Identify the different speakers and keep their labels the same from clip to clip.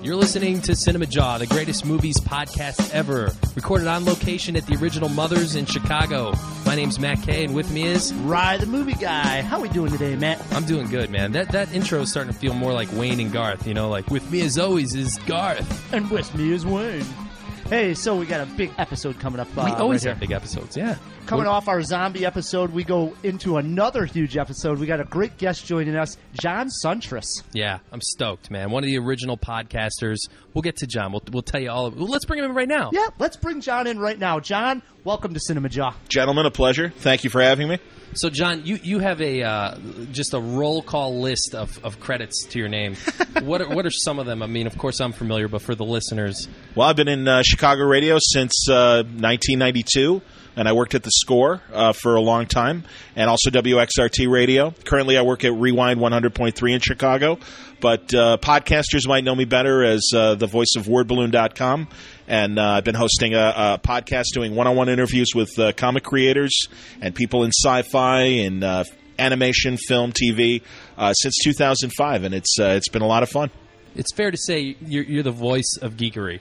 Speaker 1: You're listening to Cinema Jaw, the greatest movies podcast ever. Recorded on location at the original Mothers in Chicago. My name's Matt Kay, and with me is...
Speaker 2: Rye, the movie guy. How we doing today, Matt?
Speaker 1: I'm doing good, man. That intro is starting to feel more like Wayne and Garth, you know, like with me as always is Garth.
Speaker 2: And with me is Wayne. Hey, so we got a big episode coming up.
Speaker 1: We always
Speaker 2: right
Speaker 1: have big episodes, yeah.
Speaker 2: Coming off our zombie episode, we go into another huge episode. We got a great guest joining us, John Suntress.
Speaker 1: Yeah, I'm stoked, man. One of the original podcasters. We'll get to John. We'll tell you all of it. Well, let's bring him in right now.
Speaker 2: Yeah, let's bring John in right now. John, welcome to Cinema Jaw.
Speaker 3: Gentlemen, a pleasure. Thank you for having me.
Speaker 1: So, John, you have just a roll call list of credits to your name. What are some of them? I mean, of course, I'm familiar, but for the listeners.
Speaker 3: Well, I've been in Chicago radio since 1992, and I worked at The Score for a long time, and also WXRT radio. Currently, I work at Rewind 100.3 in Chicago, but podcasters might know me better as the voice of WordBalloon.com. And I've been hosting a podcast doing one-on-one interviews with comic creators and people in sci-fi and animation, film, TV since 2005, and it's been a lot of fun.
Speaker 1: It's fair to say you're the voice of geekery.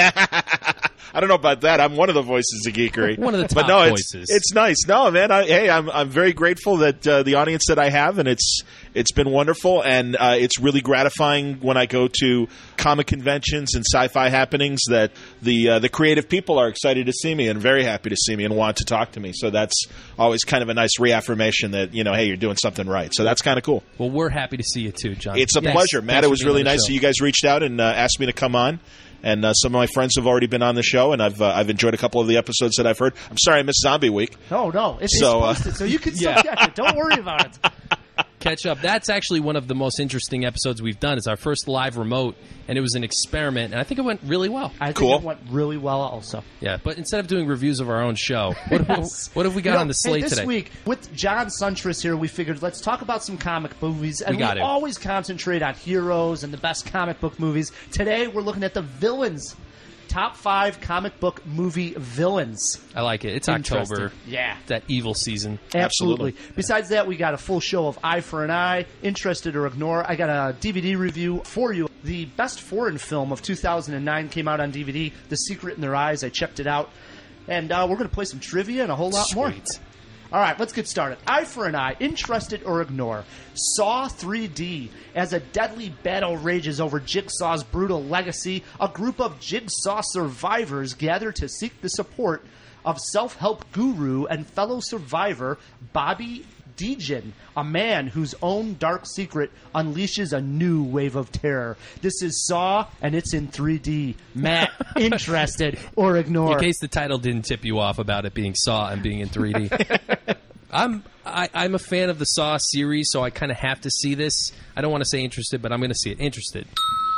Speaker 3: I don't know about that. I'm one of the voices of geekery.
Speaker 1: One of the top
Speaker 3: but no,
Speaker 1: voices.
Speaker 3: It's nice. No, man. I'm very grateful that the audience that I have, and it's been wonderful, and it's really gratifying when I go to comic conventions and sci-fi happenings that the creative people are excited to see me and very happy to see me and want to talk to me. So that's always kind of a nice reaffirmation that, hey, you're doing something right. So that's kind of cool.
Speaker 1: Well, we're happy to see you too, John.
Speaker 3: It's a pleasure, Matt. It was really nice that you guys reached out and asked me to come on. And some of my friends have already been on the show, and I've enjoyed a couple of the episodes that I've heard. I'm sorry I missed Zombie Week.
Speaker 2: No, it's posted, so you can still catch it. Don't worry about it.
Speaker 1: Catch up. That's actually one of the most interesting episodes we've done. It's our first live remote, and it was an experiment, and I think it went really well.
Speaker 2: I think it went really well also.
Speaker 1: Yeah, but instead of doing reviews of our own show, what have we got on the slate
Speaker 2: this
Speaker 1: today?
Speaker 2: This week, with John Suntress here, we figured let's talk about some comic movies. And we always concentrate on heroes and the best comic book movies. Today, we're looking at the villains. Top 5 comic book movie villains.
Speaker 1: I like it. It's October.
Speaker 2: Yeah.
Speaker 1: That evil season.
Speaker 2: Absolutely. Besides that, we got a full show of Eye for an Eye, Interested or Ignore. I got a DVD review for you. The best foreign film of 2009 came out on DVD, The Secret in Their Eyes. I checked it out. And we're going to play some trivia and a whole lot more. All right, let's get started. Eye for an Eye, Interested or Ignore. Saw 3D. As a deadly battle rages over Jigsaw's brutal legacy, a group of Jigsaw survivors gather to seek the support of self-help guru and fellow survivor Bobby Dejan, a man whose own dark secret unleashes a new wave of terror. This is Saw, and it's in 3D. Matt, Interested or Ignore?
Speaker 1: In case the title didn't tip you off about it being Saw and being in 3D. I'm a fan of the Saw series, so I kind of have to see this. I don't want to say interested, but I'm going to see it. Interested.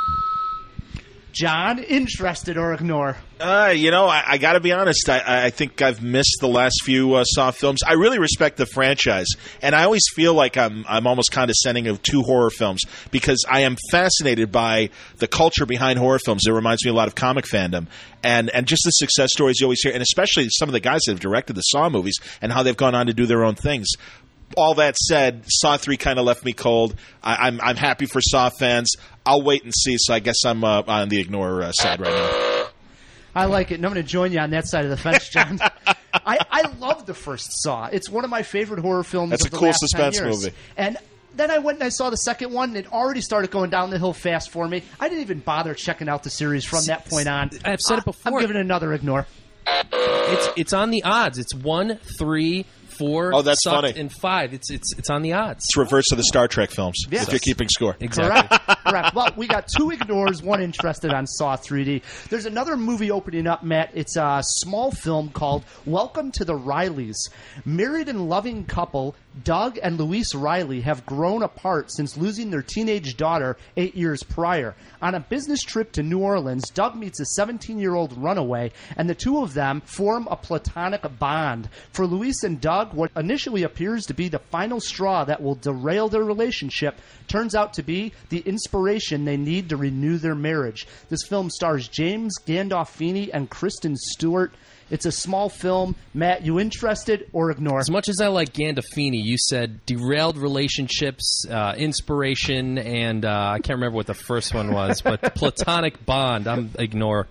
Speaker 2: John, Interested or Ignore?
Speaker 3: I got to be honest. I think I've missed the last few Saw films. I really respect the franchise, and I always feel like I'm almost condescending of 2 horror films because I am fascinated by the culture behind horror films. It reminds me a lot of comic fandom, and just the success stories you always hear, and especially some of the guys that have directed the Saw movies and how they've gone on to do their own things. All that said, Saw 3 kind of left me cold. I'm happy for Saw fans. I'll wait and see, so I guess I'm on the Ignore side right now.
Speaker 2: I like it, and I'm going to join you on that side of the fence, John. I love the first Saw. It's one of my favorite horror films of the last 10 years. That's a cool suspense movie. And then I went and I saw the second one, and it already started going down the hill fast for me. I didn't even bother checking out the series from that point on.
Speaker 1: I've said it before.
Speaker 2: I'm giving it another Ignore.
Speaker 1: It's on the odds. It's 1, 3, 4,
Speaker 3: oh, that's funny.
Speaker 1: and 5. It's on the odds.
Speaker 3: It's reverse of the Star Trek films, if you're keeping score.
Speaker 1: Exactly.
Speaker 2: Correct. Well, we got 2 Ignores, 1 Interested on Saw 3D. There's another movie opening up, Matt. It's a small film called Welcome to the Rileys. Married and loving couple Doug and Louise Riley have grown apart since losing their teenage daughter 8 years prior. On a business trip to New Orleans, Doug meets a 17-year-old runaway, and the two of them form a platonic bond. For Louise and Doug, what initially appears to be the final straw that will derail their relationship turns out to be the inspiration they need to renew their marriage. This film stars James Gandolfini and Kristen Stewart. It's a small film. Matt, you interested or ignore?
Speaker 1: As much as I like Gandolfini, you said derailed relationships, inspiration, and I can't remember what the first one was, but platonic bond. I'm ignore.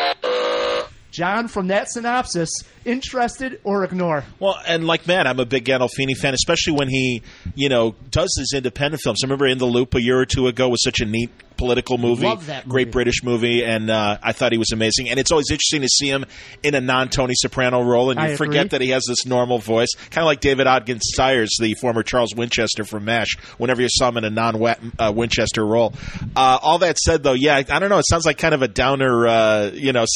Speaker 2: John, from that synopsis, interested or ignore?
Speaker 3: Well, and like Matt, I'm a big Gandolfini fan, especially when he, does his independent films. I remember In the Loop a year or two ago was such a neat political movie.
Speaker 2: Love that movie.
Speaker 3: Great British movie, and I thought he was amazing. And it's always interesting to see him in a non-Tony Soprano role, and you forget that he has this normal voice, kind of like David Ogden Stiers, the former Charles Winchester from MASH, whenever you saw him in a non-Winchester role. All that said, though, yeah, I don't know, it sounds like kind of a downer,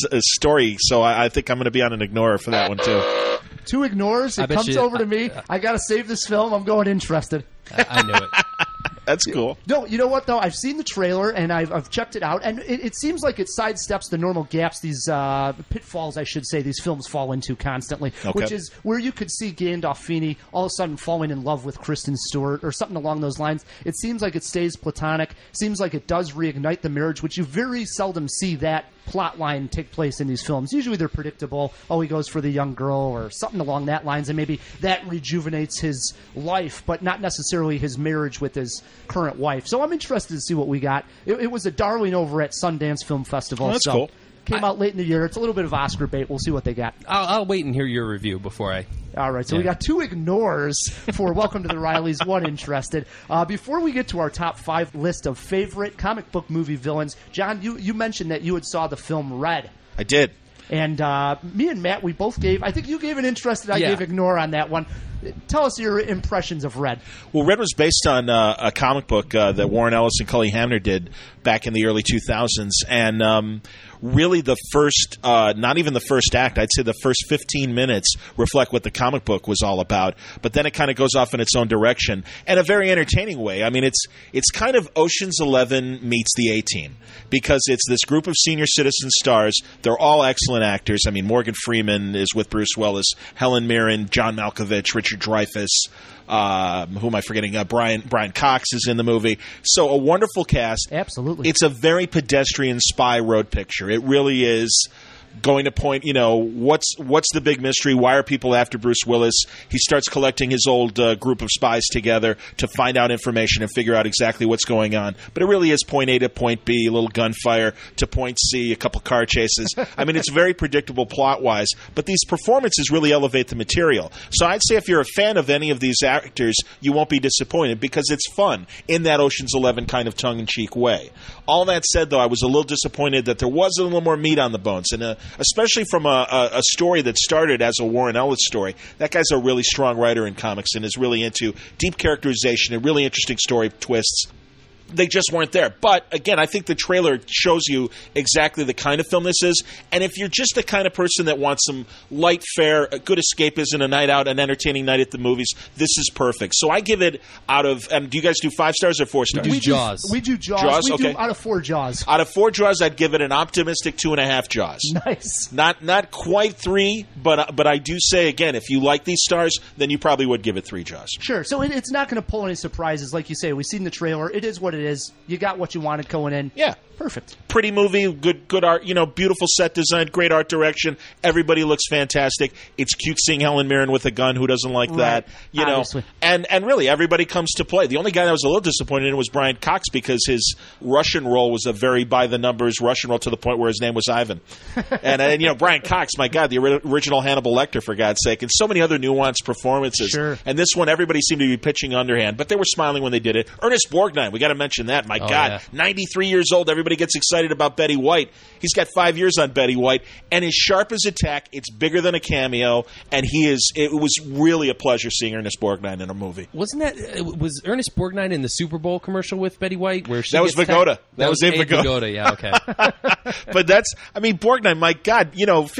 Speaker 3: story, so I think I'm going to be on an ignorer for that one, too.
Speaker 2: 2 ignores. It comes over to me. I got to save this film. I'm going interested.
Speaker 1: I knew it.
Speaker 3: That's cool.
Speaker 2: No, you know what, though? I've seen the trailer, and I've checked it out, and it seems like it sidesteps the normal gaps, these pitfalls, I should say, these films fall into constantly, which is where you could see Gandolfini all of a sudden falling in love with Kristen Stewart or something along those lines. It seems like it stays platonic. Seems like it does reignite the marriage, which you very seldom see that plot line take place in these films. Usually they're predictable. Oh, he goes for the young girl or something along that lines, and maybe that rejuvenates his life, but not necessarily his marriage with his current wife. So I'm interested to see what we got. It was a darling over at Sundance Film Festival.
Speaker 3: Oh, that's cool.
Speaker 2: Came out late in the year. It's a little bit of Oscar bait. We'll see what they got.
Speaker 1: I'll wait and hear your review before I...
Speaker 2: All right, so we got 2 ignores for Welcome to the Rileys, 1 interested. Before we get to our top 5 list of favorite comic book movie villains, John, you mentioned that you had saw the film Red.
Speaker 3: I did.
Speaker 2: And me and Matt, we both gave... I think you gave an interested, I gave ignore on that one. Tell us your impressions of Red.
Speaker 3: Well, Red was based on a comic book that Warren Ellis and Cully Hamner did back in the early 2000s. And really the first, not even the first act, I'd say the first 15 minutes reflect what the comic book was all about. But then it kind of goes off in its own direction in a very entertaining way. I mean, it's kind of Ocean's 11 meets the A-Team, because it's this group of senior citizen stars. They're all excellent actors. I mean, Morgan Freeman is with Bruce Willis, Helen Mirren, John Malkovich, Richard Dreyfuss, who am I forgetting? Brian Cox is in the movie. So a wonderful cast.
Speaker 2: Absolutely.
Speaker 3: It's a very pedestrian spy road picture. It really is going to point, what's the big mystery? Why are people after Bruce Willis? He starts collecting his old group of spies together to find out information and figure out exactly what's going on. But it really is point A to point B, a little gunfire to point C, a couple car chases. I mean, it's very predictable plot-wise, but these performances really elevate the material. So I'd say if you're a fan of any of these actors, you won't be disappointed, because it's fun in that Ocean's 11 kind of tongue-in-cheek way. All that said, though, I was a little disappointed that there was a little more meat on the bones, and especially from a story that started as a Warren Ellis story. That guy's a really strong writer in comics and is really into deep characterization and really interesting story twists. They just weren't there. But, again, I think the trailer shows you exactly the kind of film this is. And if you're just the kind of person that wants some light fare, a good escapism, a night out, an entertaining night at the movies, this is perfect. So I give it out of... do you guys do 5 stars or 4 stars?
Speaker 1: We do Jaws.
Speaker 2: We do Jaws.
Speaker 3: Jaws?
Speaker 2: We
Speaker 3: Okay.
Speaker 2: do out of 4 Jaws.
Speaker 3: Out of 4 Jaws, I'd give it an optimistic 2.5 Jaws.
Speaker 2: Nice.
Speaker 3: Not quite 3, but I do say, again, if you like these stars, then you probably would give it 3 Jaws.
Speaker 2: Sure. So it's not going to pull any surprises. Like you say, we've seen the trailer. It is what it is. You got what you wanted going in.
Speaker 3: Yeah.
Speaker 2: Perfect.
Speaker 3: Pretty movie, good art, beautiful set design, great art direction. Everybody looks fantastic. It's cute seeing Helen Mirren with a gun. Who doesn't like that?
Speaker 2: Obviously.
Speaker 3: And really everybody comes to play. The only guy that was a little disappointed in was Brian Cox, because his Russian role was a very by the numbers Russian role, to the point where his name was Ivan. and Brian Cox, my God, the original Hannibal Lecter, for God's sake, and so many other nuanced performances.
Speaker 2: Sure.
Speaker 3: And this one, everybody seemed to be pitching underhand, but they were smiling when they did it. Ernest Borgnine, we got to mention that. My God,
Speaker 1: yeah.
Speaker 3: 93 years old. Everybody gets excited about Betty White. He's got 5 years on Betty White, and as sharp as a tack, it's bigger than a cameo, and it was really a pleasure seeing Ernest Borgnine in a movie.
Speaker 1: Was Ernest Borgnine in the Super Bowl commercial with Betty White? Where
Speaker 3: That was Vigoda. That was Abe
Speaker 1: Vigoda, yeah, okay.
Speaker 3: But Borgnine, my God,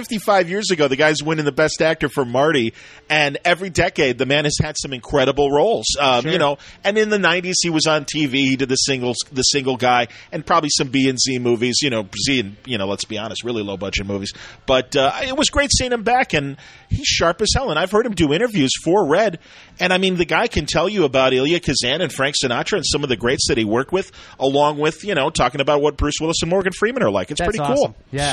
Speaker 3: 55 years ago, the guy's winning the Best Actor for Marty, and every decade, the man has had some incredible roles.
Speaker 2: Sure.
Speaker 3: And in the 90s, he was on TV. He did the single guy, and probably some B&Z movies, Z and, let's be honest, really low-budget movies. But it was great seeing him back, and he's sharp as hell. And I've heard him do interviews for Red, and, the guy can tell you about Elia Kazan and Frank Sinatra and some of the greats that he worked with, along with, talking about what Bruce Willis and Morgan Freeman are like. It's
Speaker 2: That's
Speaker 3: pretty
Speaker 2: awesome.
Speaker 3: cool.
Speaker 2: Yeah.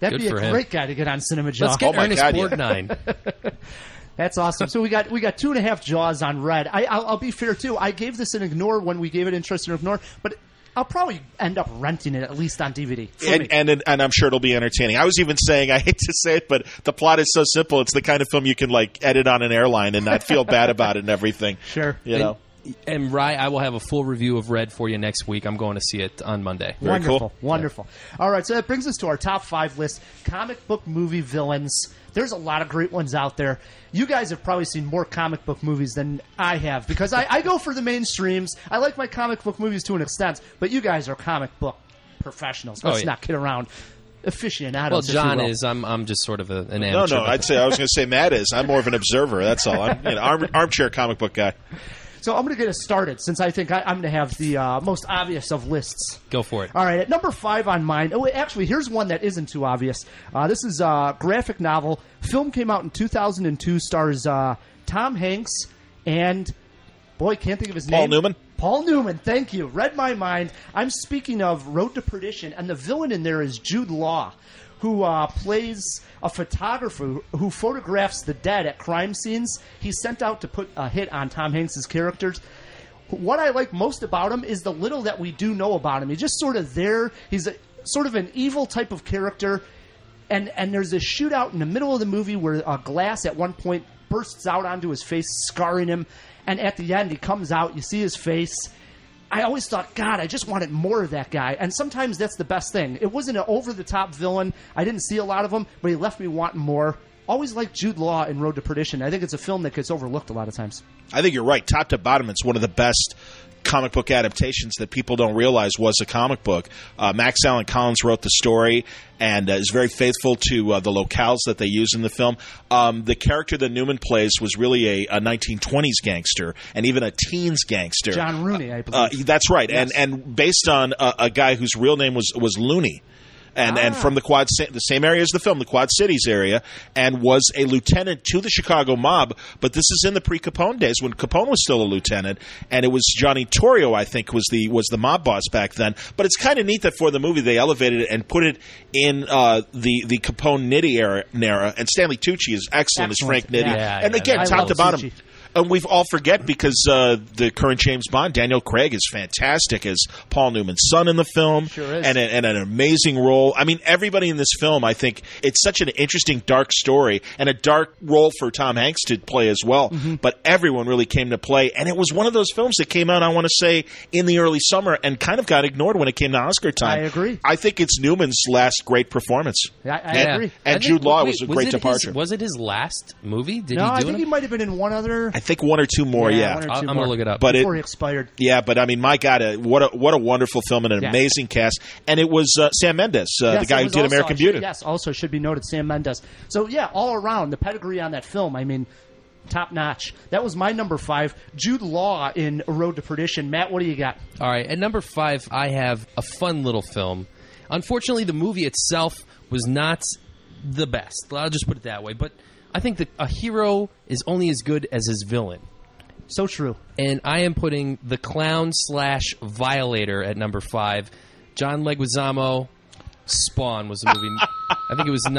Speaker 2: That'd
Speaker 1: Good
Speaker 2: be
Speaker 1: for
Speaker 2: a
Speaker 1: him.
Speaker 2: great guy to get on Cinema Jaws.
Speaker 1: Let's get
Speaker 3: my
Speaker 1: Ernest
Speaker 3: God, yeah.
Speaker 1: Borgnine.
Speaker 2: That's awesome. So we got 2.5 Jaws on Red. I'll be fair too. I gave this an ignore when we gave it interest in ignore, but I'll probably end up renting it at least on DVD.
Speaker 3: And I'm sure it'll be entertaining. I was even saying, I hate to say it, but the plot is so simple. It's the kind of film you can like edit on an airline and not feel bad about it and everything.
Speaker 2: Sure.
Speaker 3: You know.
Speaker 1: And Rye, I will have a full review of Red for you next week. I'm going to see it on Monday.
Speaker 3: Very
Speaker 2: Wonderful.
Speaker 3: cool.
Speaker 2: Wonderful. All right, so that brings us to our top 5 list. Comic book movie villains. There's a lot of great ones out there. You guys have probably seen more comic book movies than I have because I go for the mainstreams. I like my comic book movies to an extent, but you guys are comic book professionals. Let's not kid around. Aficionados.
Speaker 1: Well, John
Speaker 2: if you will.
Speaker 1: is. I'm just sort of an
Speaker 3: No,
Speaker 1: amateur.
Speaker 3: I was going to say Matt is. I'm more of an observer. That's all. I'm armchair comic book guy.
Speaker 2: So I'm going to get us started since I think I'm going to have the most obvious of lists.
Speaker 1: Go for it.
Speaker 2: All right, at number 5 on mine. Oh, actually, here's one that isn't too obvious. This is a graphic novel. Film came out in 2002. Stars Tom Hanks and boy, can't think of his name.
Speaker 3: Paul Newman.
Speaker 2: Paul Newman. Thank you. Read my mind. I'm speaking of Road to Perdition, and the villain in there is Jude Law, who plays a photographer who photographs the dead at crime scenes. He's sent out to put a hit on Tom Hanks' characters. What I like most about him is the little that we do know about him. He's just sort of there. He's sort of an evil type of character. And there's a shootout in the middle of the movie where a glass at one point bursts out onto his face, scarring him. And at the end, he comes out. You see his face. I always thought, God, I just wanted more of that guy. And sometimes that's the best thing. It wasn't an over-the-top villain. I didn't see a lot of him, but he left me wanting more. Always liked Jude Law in Road to Perdition. I think it's a film that gets overlooked a lot of times.
Speaker 3: I think you're right. Top to bottom, it's one of the best comic book adaptations that people don't realize was a comic book. Max Allan Collins wrote the story and is very faithful to the locales that they use in the film. The character that Newman plays was really a 1920s gangster and even a teens gangster.
Speaker 2: John Rooney, I believe.
Speaker 3: That's right.
Speaker 2: Yes.
Speaker 3: And based on a guy whose real name was Looney. And from the same area as the film, the Quad Cities area, and was a lieutenant to the Chicago mob. But this is in the pre-Capone days when Capone was still a lieutenant, and it was Johnny Torrio, I think, was the mob boss back then. But it's kind of neat that for the movie they elevated it and put it in the Capone Nitti era. And Stanley Tucci is excellent as Frank Nitti.
Speaker 1: Yeah,
Speaker 3: and again,
Speaker 2: I
Speaker 3: top
Speaker 2: love
Speaker 3: to bottom.
Speaker 2: Tucci.
Speaker 3: And we all forget because the current James Bond, Daniel Craig, is fantastic as Paul Newman's son in the film.
Speaker 2: Sure is.
Speaker 3: And an amazing role. I mean, everybody in this film, I think, it's such an interesting, dark story and a dark role for Tom Hanks to play as well. Mm-hmm. But everyone really came to play. And it was one of those films that came out, I want to say, in the early summer and kind of got ignored when it came to Oscar time.
Speaker 2: I agree.
Speaker 3: I think it's Newman's last great performance.
Speaker 2: I agree.
Speaker 3: And Jude Law was a great departure.
Speaker 1: Was it his last movie? Did
Speaker 2: No,
Speaker 1: he do
Speaker 2: I think he might have been in one other.
Speaker 3: I think one or two more, yeah.
Speaker 2: one or two
Speaker 1: I'm
Speaker 2: more.
Speaker 1: going to look it up.
Speaker 3: But
Speaker 2: before he expired.
Speaker 3: Yeah, but I mean, my God, what a wonderful film and an amazing cast. And it was Sam Mendes, the guy who did American Beauty.
Speaker 2: Yes, also should be noted, Sam Mendes. So, yeah, all around, the pedigree on that film, I mean, top notch. That was my number 5. Jude Law in Road to Perdition. Matt, what do you got?
Speaker 1: All right, at number 5, I have a fun little film. Unfortunately, the movie itself was not the best. I'll just put it that way. But I think that a hero is only as good as his villain.
Speaker 2: So true.
Speaker 1: And I am putting The Clown/Violator at number 5. John Leguizamo, Spawn was the movie. I think it was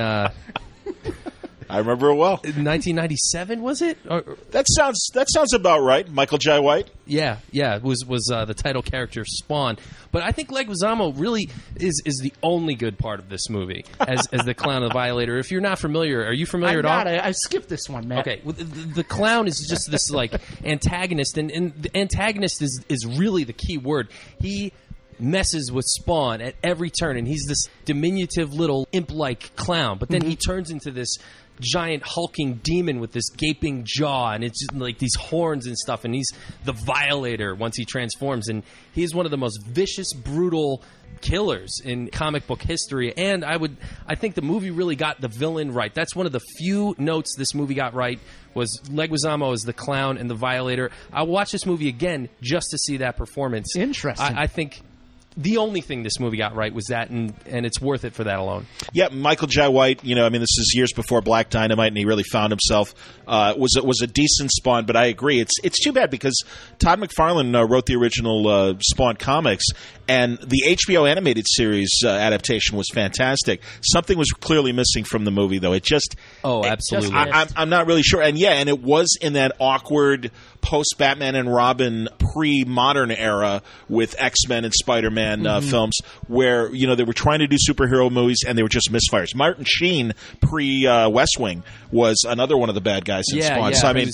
Speaker 3: I remember it well.
Speaker 1: 1997, was it?
Speaker 3: That sounds about right. Michael Jai White.
Speaker 1: Yeah, it was the title character Spawn. But I think Leguizamo really is the only good part of this movie as the Clown and the Violator. If you're not familiar, are you familiar
Speaker 2: I'm
Speaker 1: at all?
Speaker 2: not. I skipped this one, Matt.
Speaker 1: Okay, well, the clown is just this like antagonist, and the antagonist is really the key word. He messes with Spawn at every turn, and he's this diminutive little imp-like clown. But then he turns into this giant hulking demon with this gaping jaw, and it's just like these horns and stuff, and he's the Violator once he transforms, and he's one of the most vicious, brutal killers in comic book history. And I think the movie really got the villain right. That's one of the few notes this movie got right, was Leguizamo as the Clown and the Violator. I'll watch this movie again just to see that performance.
Speaker 2: Interesting.
Speaker 1: I think the only thing this movie got right was that, and it's worth it for that alone.
Speaker 3: Yeah, Michael Jai White, this is years before Black Dynamite, and he really found himself. Was a decent Spawn, but I agree. It's too bad because Todd McFarlane wrote the original Spawn comics, And the HBO animated series adaptation was fantastic. Something was clearly missing from the movie, though.
Speaker 1: Absolutely.
Speaker 3: I'm not really sure. And and it was in that awkward post-Batman and Robin pre-modern era with X-Men and Spider-Man films where, they were trying to do superhero movies and they were just misfires. Martin Sheen pre-West Wing was another one of the bad guys in Spawn. So, I mean,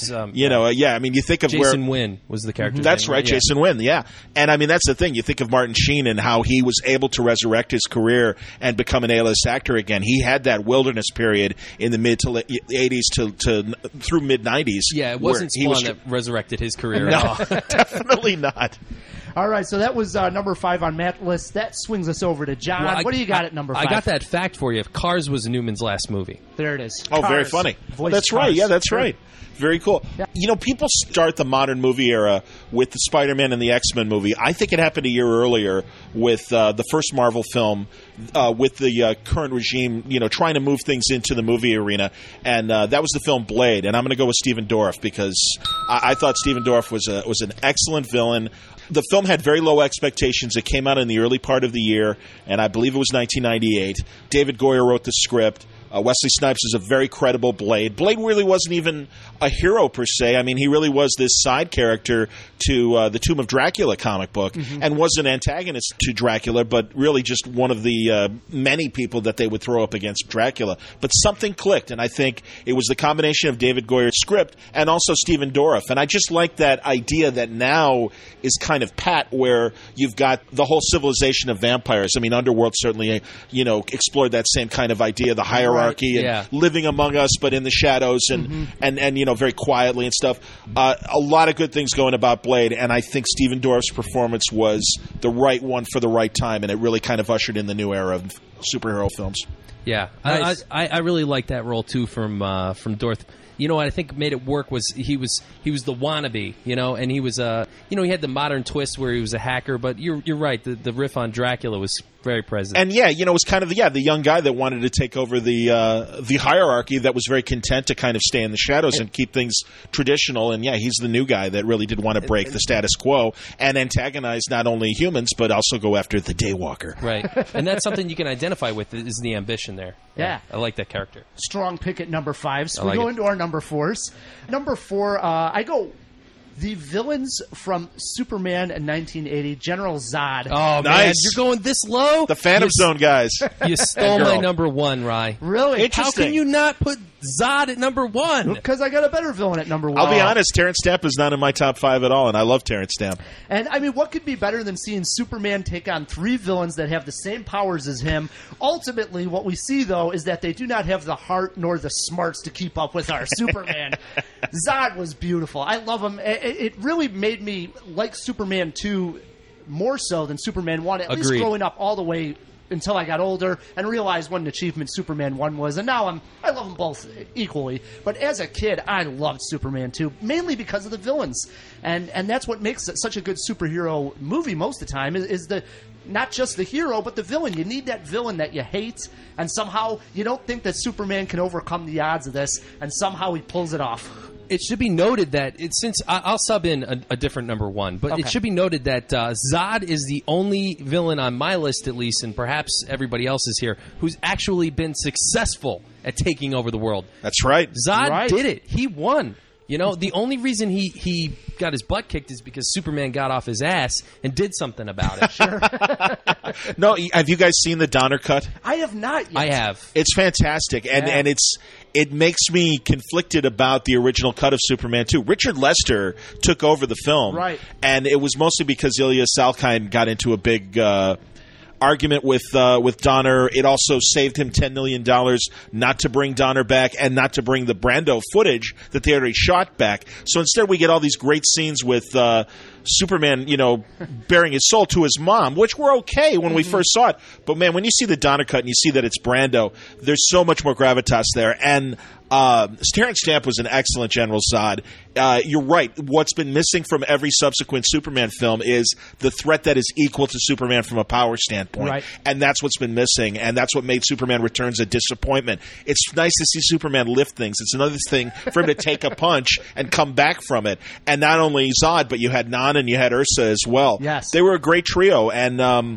Speaker 3: you think of
Speaker 1: Jason Wynn was the character.
Speaker 3: That's right, Jason Wynn, yeah. And, I mean, that's the thing. You think of Martin Sheen and how he was able to resurrect his career and become an A-list actor again. He had that wilderness period in the mid to late 80s to through mid-90s.
Speaker 1: Yeah, it wasn't Spawn that resurrected his career at all.
Speaker 3: Definitely not.
Speaker 2: All right, so that was number 5 on Matt's list. That swings us over to John.
Speaker 1: Well,
Speaker 2: what do you got at number 5?
Speaker 1: I got that fact for you. Cars was Newman's last movie.
Speaker 2: There it is.
Speaker 3: Oh, very funny. That's
Speaker 2: Cars.
Speaker 3: right. Yeah, that's right. Very cool. Yeah. People start the modern movie era with the Spider-Man and the X-Men movie. I think it happened a year earlier with the first Marvel film with the current regime, trying to move things into the movie arena. And that was the film Blade. And I'm going to go with Stephen Dorff because I thought Stephen Dorff was an excellent villain. The film had very low expectations. It came out in the early part of the year, and I believe it was 1998. David Goyer wrote the script. Wesley Snipes is a very credible Blade. Blade really wasn't even a hero per se. I mean, he really was this side character to the Tomb of Dracula comic book and was an antagonist to Dracula, but really just one of the many people that they would throw up against Dracula. But something clicked, and I think it was the combination of David Goyer's script and also Stephen Dorff. And I just like that idea that now is kind of pat, where you've got the whole civilization of vampires. I mean, Underworld certainly, explored that same kind of idea, the hierarchy and living among us, but in the shadows and very quietly and stuff. A lot of good things going about Blade, and I think Stephen Dorff's performance was the right one for the right time, and it really kind of ushered in the new era of superhero films.
Speaker 1: Yeah, nice. I really like that role too from Dorff. What I think made it work was he was the wannabe, and he was he had the modern twist where he was a hacker, but you're right, the riff on Dracula was very present.
Speaker 3: And it was kind of the young guy that wanted to take over the hierarchy that was very content to kind of stay in the shadows and keep things traditional. And he's the new guy that really did want to break the status quo and antagonize not only humans but also go after the Daywalker.
Speaker 1: Right, and that's something you can identify with is the ambition there.
Speaker 2: Yeah,
Speaker 1: I like that character.
Speaker 2: Strong pick at number 5. So we go into our number 4s. Number 4, I go. The villains from Superman in 1980, General Zod.
Speaker 3: nice.
Speaker 1: Oh, man, you're going this low?
Speaker 3: The Phantom Zone guys.
Speaker 1: You stole my number 1, Rye.
Speaker 2: Really?
Speaker 1: How can you not put Zod at number 1?
Speaker 2: Because I got a better villain at number 1.
Speaker 3: I'll be honest, Terrence Stamp is not in my top 5 at all, and I love Terrence Stamp.
Speaker 2: And, I mean, what could be better than seeing Superman take on 3 villains that have the same powers as him? Ultimately, what we see, though, is that they do not have the heart nor the smarts to keep up with our Superman. Zod was beautiful. I love him. It really made me like Superman 2 more so than Superman 1, at least growing up all the way until I got older and realized what an achievement Superman 1 was. And now I love them both equally. But as a kid, I loved Superman 2, mainly because of the villains. And that's what makes it such a good superhero movie most of the time, is the not just the hero, but the villain. You need that villain that you hate, and somehow you don't think that Superman can overcome the odds of this, and somehow he pulls it off.
Speaker 1: It should be noted that since I'll sub in a different number 1, but it should be noted that Zod is the only villain on my list, at least, and perhaps everybody else's here, who's actually been successful at taking over the world.
Speaker 3: That's right.
Speaker 1: Zod did it. He won. The only reason he got his butt kicked is because Superman got off his ass and did something about it.
Speaker 2: Sure.
Speaker 3: No, have you guys seen the Donner cut?
Speaker 2: I have not yet.
Speaker 1: I have.
Speaker 3: It's fantastic, and it makes me conflicted about the original cut of Superman 2. Richard Lester took over the film,
Speaker 2: right?
Speaker 3: And it was mostly because Ilya Salkind got into a big argument with Donner. It also saved him $10 million not to bring Donner back and not to bring the Brando footage that they already shot back. So instead we get all these great scenes with Superman, bearing his soul to his mom, which were okay when we first saw it. But, man, when you see the Donner cut and you see that it's Brando, there's so much more gravitas there. And Terrence Stamp was an excellent General Zod. You're right. What's been missing from every subsequent Superman film is the threat that is equal to Superman from a power standpoint.
Speaker 2: Right.
Speaker 3: And that's what's been missing, and that's what made Superman Returns a disappointment. It's nice to see Superman lift things. It's another thing for him to take a punch and come back from it. And not only Zod, but you had Non Zahn and you had Ursa as well.
Speaker 2: Yes.
Speaker 3: They were a great trio, and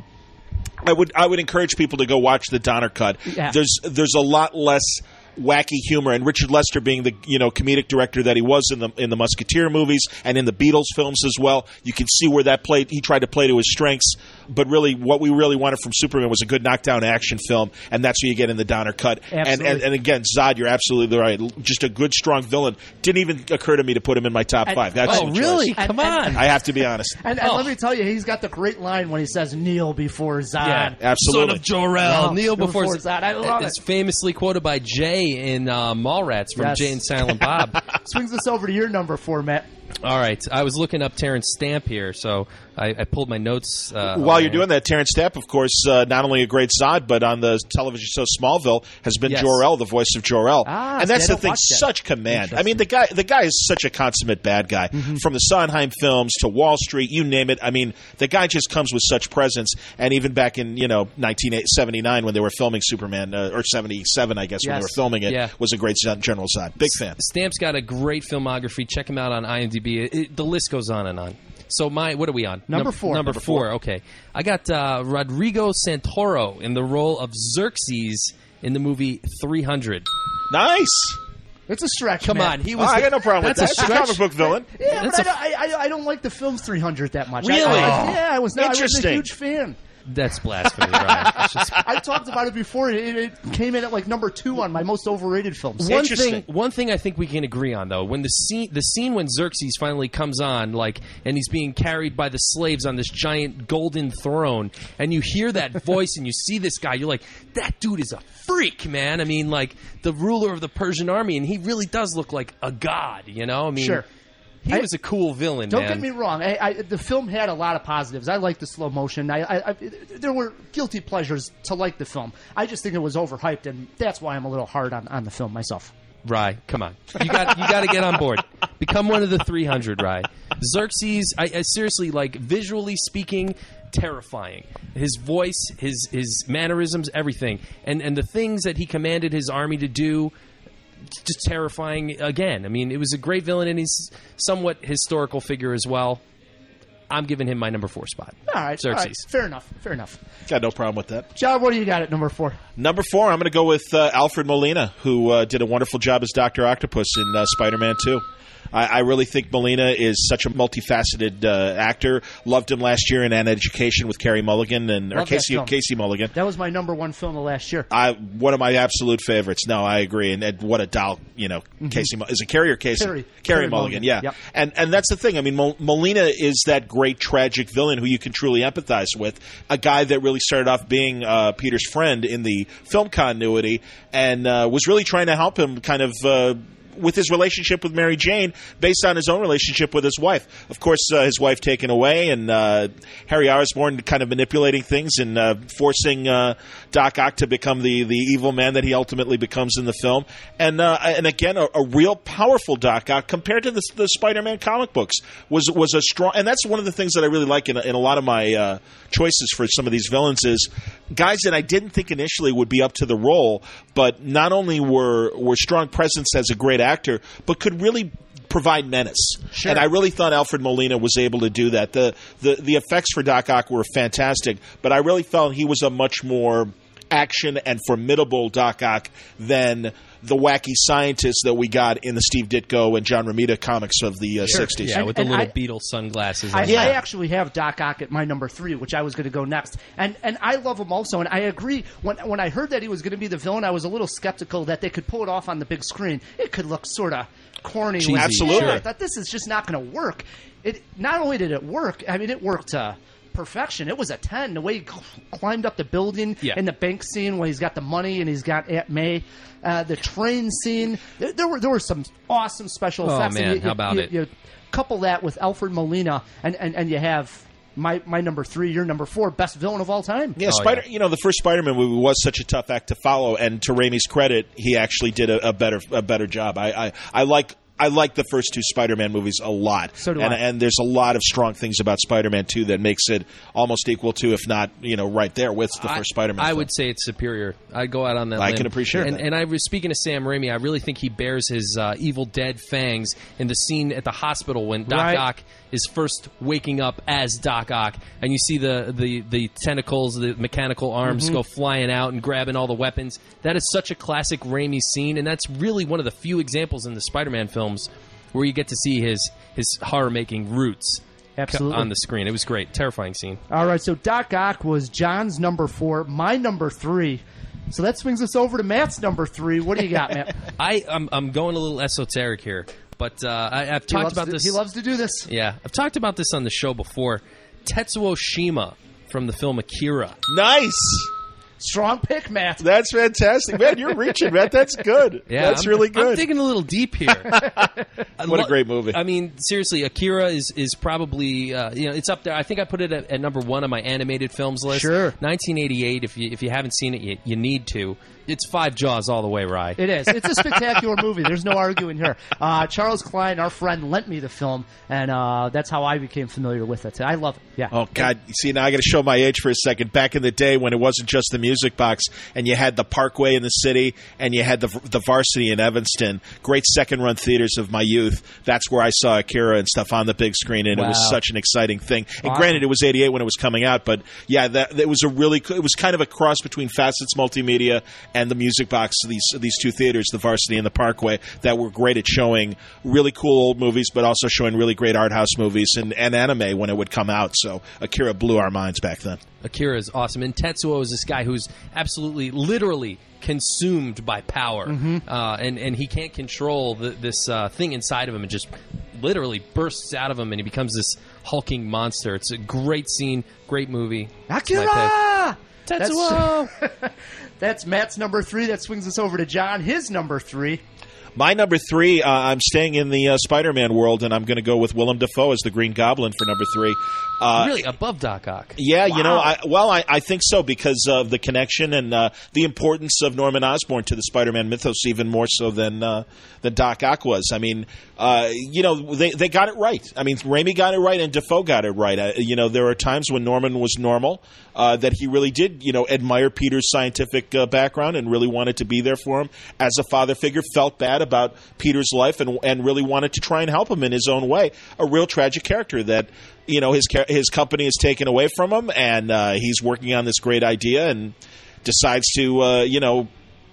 Speaker 3: I would encourage people to go watch the Donner cut.
Speaker 2: Yeah.
Speaker 3: There's a lot less wacky humor, and Richard Lester being the comedic director that he was in the Musketeer movies and in the Beatles films as well, you can see where that played. He tried to play to his strengths, but really what we really wanted from Superman was a good knockdown action film, and that's what you get in the Donner cut. And again, Zod, you're absolutely right. Just a good, strong villain. Didn't even occur to me to put him in my top 5. That's
Speaker 1: oh, really?
Speaker 3: Choice.
Speaker 1: Come on.
Speaker 3: I have to be honest.
Speaker 2: And let me tell you, he's got the great line when he says "kneel before Zod."
Speaker 1: Yeah,
Speaker 3: absolutely.
Speaker 1: Son of Jor-El, kneel before
Speaker 2: Zod. I love
Speaker 1: It's
Speaker 2: it.
Speaker 1: famously quoted by Jay in Mallrats from
Speaker 2: Yes.
Speaker 1: Jay and Silent Bob.
Speaker 2: Swings us over to your number 4, Matt.
Speaker 1: All right, I was looking up Terrence Stamp here, so I pulled my notes.
Speaker 3: While you're doing that, Terrence Stamp, of course, not only a great Zod, but on the television show Smallville, has been
Speaker 1: Yes.
Speaker 3: Jor-El, the voice of Jor-El. And that's
Speaker 2: see, I
Speaker 3: the thing,
Speaker 2: don't watch that.
Speaker 3: such command. I mean, the guy is such a consummate bad guy. From the Sondheim films to Wall Street, you name it. I mean, the guy just comes with such presence. And even back in 1979 when they were filming Superman, or 77, I guess, when they were filming it, was a great General Zod. Big fan.
Speaker 1: Stamp's got a great filmography. Check him out on IMDb. The list goes on and on. So what are we on?
Speaker 2: Number 4.
Speaker 1: Number four. Okay. I got Rodrigo Santoro in the role of Xerxes in the movie 300.
Speaker 3: Nice.
Speaker 2: It's a stretch.
Speaker 1: Come
Speaker 2: man.
Speaker 1: on, he was.
Speaker 3: I got no problem with that.
Speaker 1: That's
Speaker 3: It's a comic book villain.
Speaker 2: Yeah, but I don't like the film 300 that much.
Speaker 1: Really?
Speaker 2: I was not. I was a
Speaker 3: Interesting.
Speaker 2: huge fan.
Speaker 1: That's blasphemy, Ryan. It's just
Speaker 2: I talked about it before. It came in at like number 2 on my most overrated films.
Speaker 3: Interesting.
Speaker 1: One thing I think we can agree on, though, when the scene when Xerxes finally comes on, and he's being carried by the slaves on this giant golden throne, and you hear that voice and you see this guy, you're like, that dude is a freak, man. I mean, like the ruler of the Persian army, and he really does look like a god. I mean,
Speaker 2: Sure.
Speaker 1: He was a cool villain,
Speaker 2: Don't
Speaker 1: man.
Speaker 2: get me wrong. The film had a lot of positives. I like the slow motion. There were guilty pleasures to like the film. I just think it was overhyped, and that's why I'm a little hard on the film myself.
Speaker 1: Rye, come on. You got to get on board. Become one of the 300, Rye. Xerxes, I seriously, visually speaking, terrifying. His voice, his mannerisms, everything. And the things that he commanded his army to do, just terrifying again. I mean, it was a great villain, and he's somewhat historical figure as well. I'm giving him my number 4 spot.
Speaker 2: All right.
Speaker 1: Xerxes.
Speaker 2: Fair enough.
Speaker 3: Got no problem with that.
Speaker 2: John, what do you got at number 4?
Speaker 3: Number 4, I'm going to go with Alfred Molina, who did a wonderful job as Dr. Octopus in Spider-Man 2. I really think Molina is such a multifaceted actor. Loved him last year in An Education with Carey Mulligan or Casey Mulligan.
Speaker 2: That was my number 1 film of last year.
Speaker 3: One of my absolute favorites. No, I agree. And what a doll, Casey. Is it Carey or Casey? Carey Mulligan, yeah.
Speaker 2: Yep.
Speaker 3: And that's the thing. I mean, Molina is that great tragic villain who you can truly empathize with. A guy that really started off being Peter's friend in the film continuity and was really trying to help him kind of with his relationship with Mary Jane based on his own relationship with his wife. Of course, his wife taken away, and Harry Osborn kind of manipulating things and forcing Doc Ock to become the evil man that he ultimately becomes in the film. And again, a real powerful Doc Ock compared to the Spider-Man comic books was a strong. And that's one of the things that I really like in a lot of my choices for some of these villains is guys that I didn't think initially would be up to the role, but not only were strong presence as a great actor, but could really provide menace.
Speaker 2: Sure.
Speaker 3: And I really thought Alfred Molina was able to do that. The effects for Doc Ock were fantastic, but I really felt he was a much more action and formidable Doc Ock than the wacky scientist that we got in the Steve Ditko and John Romita comics of the 60s.
Speaker 1: Yeah, with the little beetle sunglasses.
Speaker 2: I actually have Doc Ock at my number 3, which I was going to go next. And I love him also, and I agree. When I heard that he was going to be the villain, I was a little skeptical that they could pull it off on the big screen. It could look sort of corny.
Speaker 1: Cheesy,
Speaker 3: absolutely.
Speaker 1: sure.
Speaker 2: I thought this is just not going to work. Not only did it work, I mean, it worked perfection. It was a 10. The way he climbed up the building in the bank scene when he's got the money and he's got Aunt May. The train scene. There were some awesome special effects.
Speaker 1: Oh, man.
Speaker 2: And
Speaker 1: How about it?
Speaker 2: You couple that with Alfred Molina, and you have my number 3, your number 4, best villain of all time.
Speaker 3: Yeah, the first Spider-Man movie was such a tough act to follow, and to Raimi's credit, he actually did a better job. I like the first 2 Spider-Man movies a lot.
Speaker 2: So do I.
Speaker 3: And there's a lot of strong things about Spider-Man 2 that makes it almost equal to, if not, right there with the first Spider-Man
Speaker 1: I
Speaker 3: film.
Speaker 1: would say it's superior. I'd go out on that
Speaker 3: I
Speaker 1: limb.
Speaker 3: can appreciate that.
Speaker 1: And I was speaking to Sam Raimi. I really think he bears his Evil Dead fangs in the scene at the hospital when Doc Ock is first waking up as Doc Ock, and you see the tentacles, the mechanical arms go flying out and grabbing all the weapons. That is such a classic Raimi scene, and that's really one of the few examples in the Spider-Man films where you get to see his horror-making roots
Speaker 2: Absolutely.
Speaker 1: on the screen. It was great. Terrifying scene.
Speaker 2: All right, so Doc Ock was John's number 4, my number 3. So that swings us over to Matt's number 3. What do you got, Matt?
Speaker 1: I'm going a little esoteric here, but I've talked about this.
Speaker 2: He loves to do this.
Speaker 1: Yeah, I've talked about this on the show before. Tetsuo Shima from the film Akira.
Speaker 3: Nice.
Speaker 2: Strong pick, Matt.
Speaker 3: That's fantastic. Man, you're reaching, Matt. That's good.
Speaker 1: Yeah,
Speaker 3: That's really good.
Speaker 1: I'm digging a little deep here.
Speaker 3: What a great movie.
Speaker 1: I mean, seriously, Akira is probably, it's up there. I think I put it at number 1 on my animated films list.
Speaker 2: Sure.
Speaker 1: 1988, if you haven't seen it, you need to. It's 5 Jaws all the way, Rye.
Speaker 2: It is. It's a spectacular movie. There's no arguing here. Charles Klein, our friend, lent me the film, and that's how I became familiar with it. I love it. Yeah.
Speaker 3: Oh, God. See, now I got to show my age for a second. Back in the day when it wasn't just the Music Box, and you had the Parkway in the city, and you had the Varsity in Evanston, great second-run theaters of my youth. That's where I saw Akira and stuff on the big screen, and it was such an exciting thing. And granted, it was 88 when it was coming out, but yeah, it was it was kind of a cross between Facets Multimedia and the Music Box, these two theaters, the Varsity and the Parkway, that were great at showing really cool old movies, but also showing really great art house movies and anime when it would come out. So Akira blew our minds back then.
Speaker 1: Akira is awesome, and Tetsuo is this guy who's absolutely, literally consumed by power, and he can't control this thing inside of him, and just literally bursts out of him, and he becomes this hulking monster. It's a great scene, great movie.
Speaker 2: Akira!
Speaker 1: Tetsuo!
Speaker 2: That's Matt's number 3. That swings us over to John. His number 3.
Speaker 3: My number 3, I'm staying in the Spider-Man world, and I'm going to go with Willem Dafoe as the Green Goblin for number 3.
Speaker 1: Really, above Doc Ock?
Speaker 3: Yeah, I think so, because of the connection and the importance of Norman Osborn to the Spider-Man mythos, even more so than Doc Ock was. I mean, they got it right. I mean, Raimi got it right, and Dafoe got it right. There are times when Norman was normal, that he really did, admire Peter's scientific background and really wanted to be there for him as a father figure, felt bad about Peter's life and really wanted to try and help him in his own way. A real tragic character that, his company is taken away from him, and he's working on this great idea and decides to,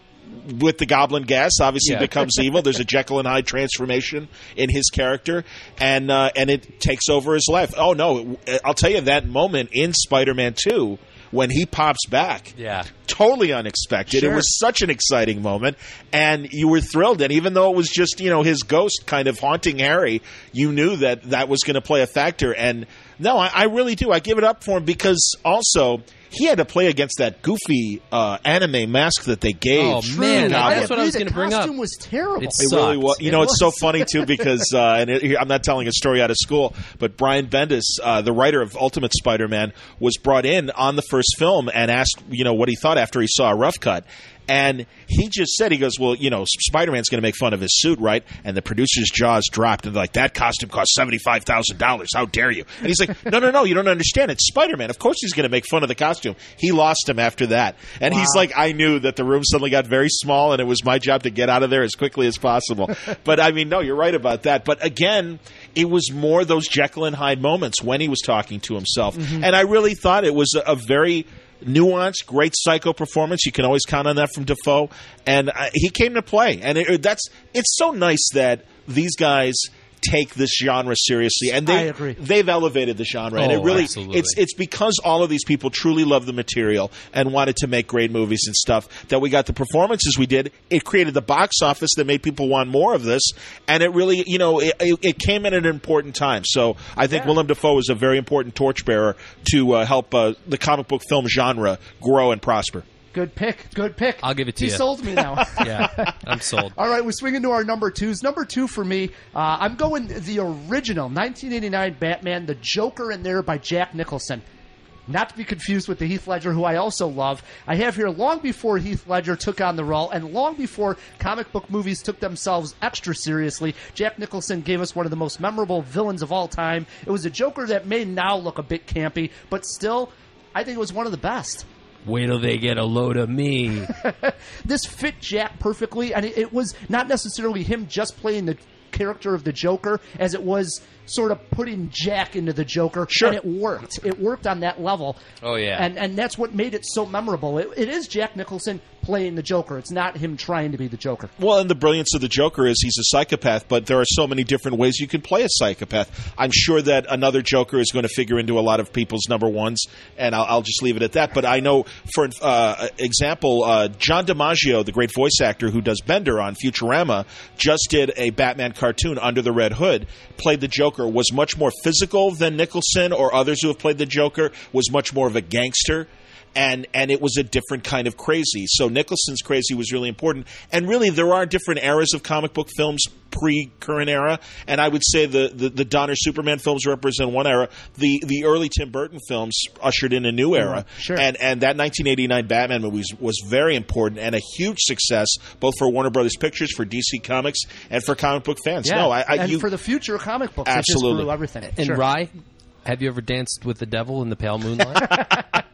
Speaker 3: with the goblin gas, obviously becomes evil. There's a Jekyll and Hyde transformation in his character, and it takes over his life. Oh, no, I'll tell you that moment in Spider-Man 2 when he pops back.
Speaker 1: Yeah.
Speaker 3: Totally unexpected.
Speaker 2: Sure.
Speaker 3: It was such an exciting moment, and you were thrilled. And even though it was just, his ghost kind of haunting Harry, you knew that was going to play a factor. And no, I really do. I give it up for him, because also he had to play against that goofy anime mask that they gave.
Speaker 1: Oh, man. That's what I was going to bring up.
Speaker 2: The costume was terrible.
Speaker 1: It really
Speaker 3: was. It's so funny, too, because I'm not telling a story out of school, but Brian Bendis, the writer of Ultimate Spider-Man, was brought in on the first film and asked, what he thought after he saw a rough cut. And he just said, he goes, well, Spider-Man's going to make fun of his suit, right? And the producer's jaws dropped, and they're like, that costume cost $75,000. How dare you? And he's like, no, you don't understand. It's Spider-Man. Of course he's going to make fun of the costume. He lost him after that. And he's like, I knew that the room suddenly got very small, and it was my job to get out of there as quickly as possible. But, I mean, no, you're right about that. But, again, it was more those Jekyll and Hyde moments when he was talking to himself. And I really thought it was a very nuanced, great psycho performance. You can always count on that from Dafoe, and he came to play. And it's so nice that these guys take this genre seriously, and
Speaker 2: I agree.
Speaker 3: They've elevated the genre, and it really
Speaker 1: absolutely.
Speaker 3: it's because all of these people truly love the material and wanted to make great movies and stuff that we got the performances we did. It created the box office that made people want more of this, and it really it came in at an important time. So I think Willem Dafoe is a very important torchbearer to help the comic book film genre grow and prosper.
Speaker 2: Good pick.
Speaker 1: I'll give it to you.
Speaker 2: He sold me now.
Speaker 1: Yeah, I'm sold.
Speaker 2: All right, we swing into our number 2s. Number 2 for me, I'm going the original 1989 Batman, The Joker in there by Jack Nicholson. Not to be confused with the Heath Ledger, who I also love. I have here long before Heath Ledger took on the role and long before comic book movies took themselves extra seriously, Jack Nicholson gave us one of the most memorable villains of all time. It was a Joker that may now look a bit campy, but still, I think it was one of the best.
Speaker 1: Wait till they get a load of me.
Speaker 2: This fit Jack perfectly, and it was not necessarily him just playing the character of the Joker as it was sort of putting Jack into the Joker.
Speaker 3: Sure.
Speaker 2: And it worked. It worked on that level.
Speaker 1: Oh, yeah.
Speaker 2: And that's what made it so memorable. It is Jack Nicholson playing the Joker. It's not him trying to be the Joker.
Speaker 3: Well, and the brilliance of the Joker is he's a psychopath, but there are so many different ways you can play a psychopath. I'm sure that another Joker is going to figure into a lot of people's number ones, and I'll just leave it at that. But I know, for example, John DiMaggio, the great voice actor who does Bender on Futurama, just did a Batman cartoon, Under the Red Hood, played the Joker, was much more physical than Nicholson or others who have played the Joker, was much more of a gangster. And it was a different kind of crazy. So Nicholson's crazy was really important. And really, there are different eras of comic book films pre-current era. And I would say the Donner Superman films represent one era. The early Tim Burton films ushered in a new era.
Speaker 2: Sure.
Speaker 3: And that 1989 Batman movie was very important and a huge success, both for Warner Brothers Pictures, for DC Comics, and for comic book fans.
Speaker 2: Yeah.
Speaker 3: No,
Speaker 2: for the future of comic books.
Speaker 3: Absolutely.
Speaker 2: It just grew everything.
Speaker 1: And
Speaker 2: Sure.
Speaker 1: Rye, have you ever danced with the devil in the pale moonlight?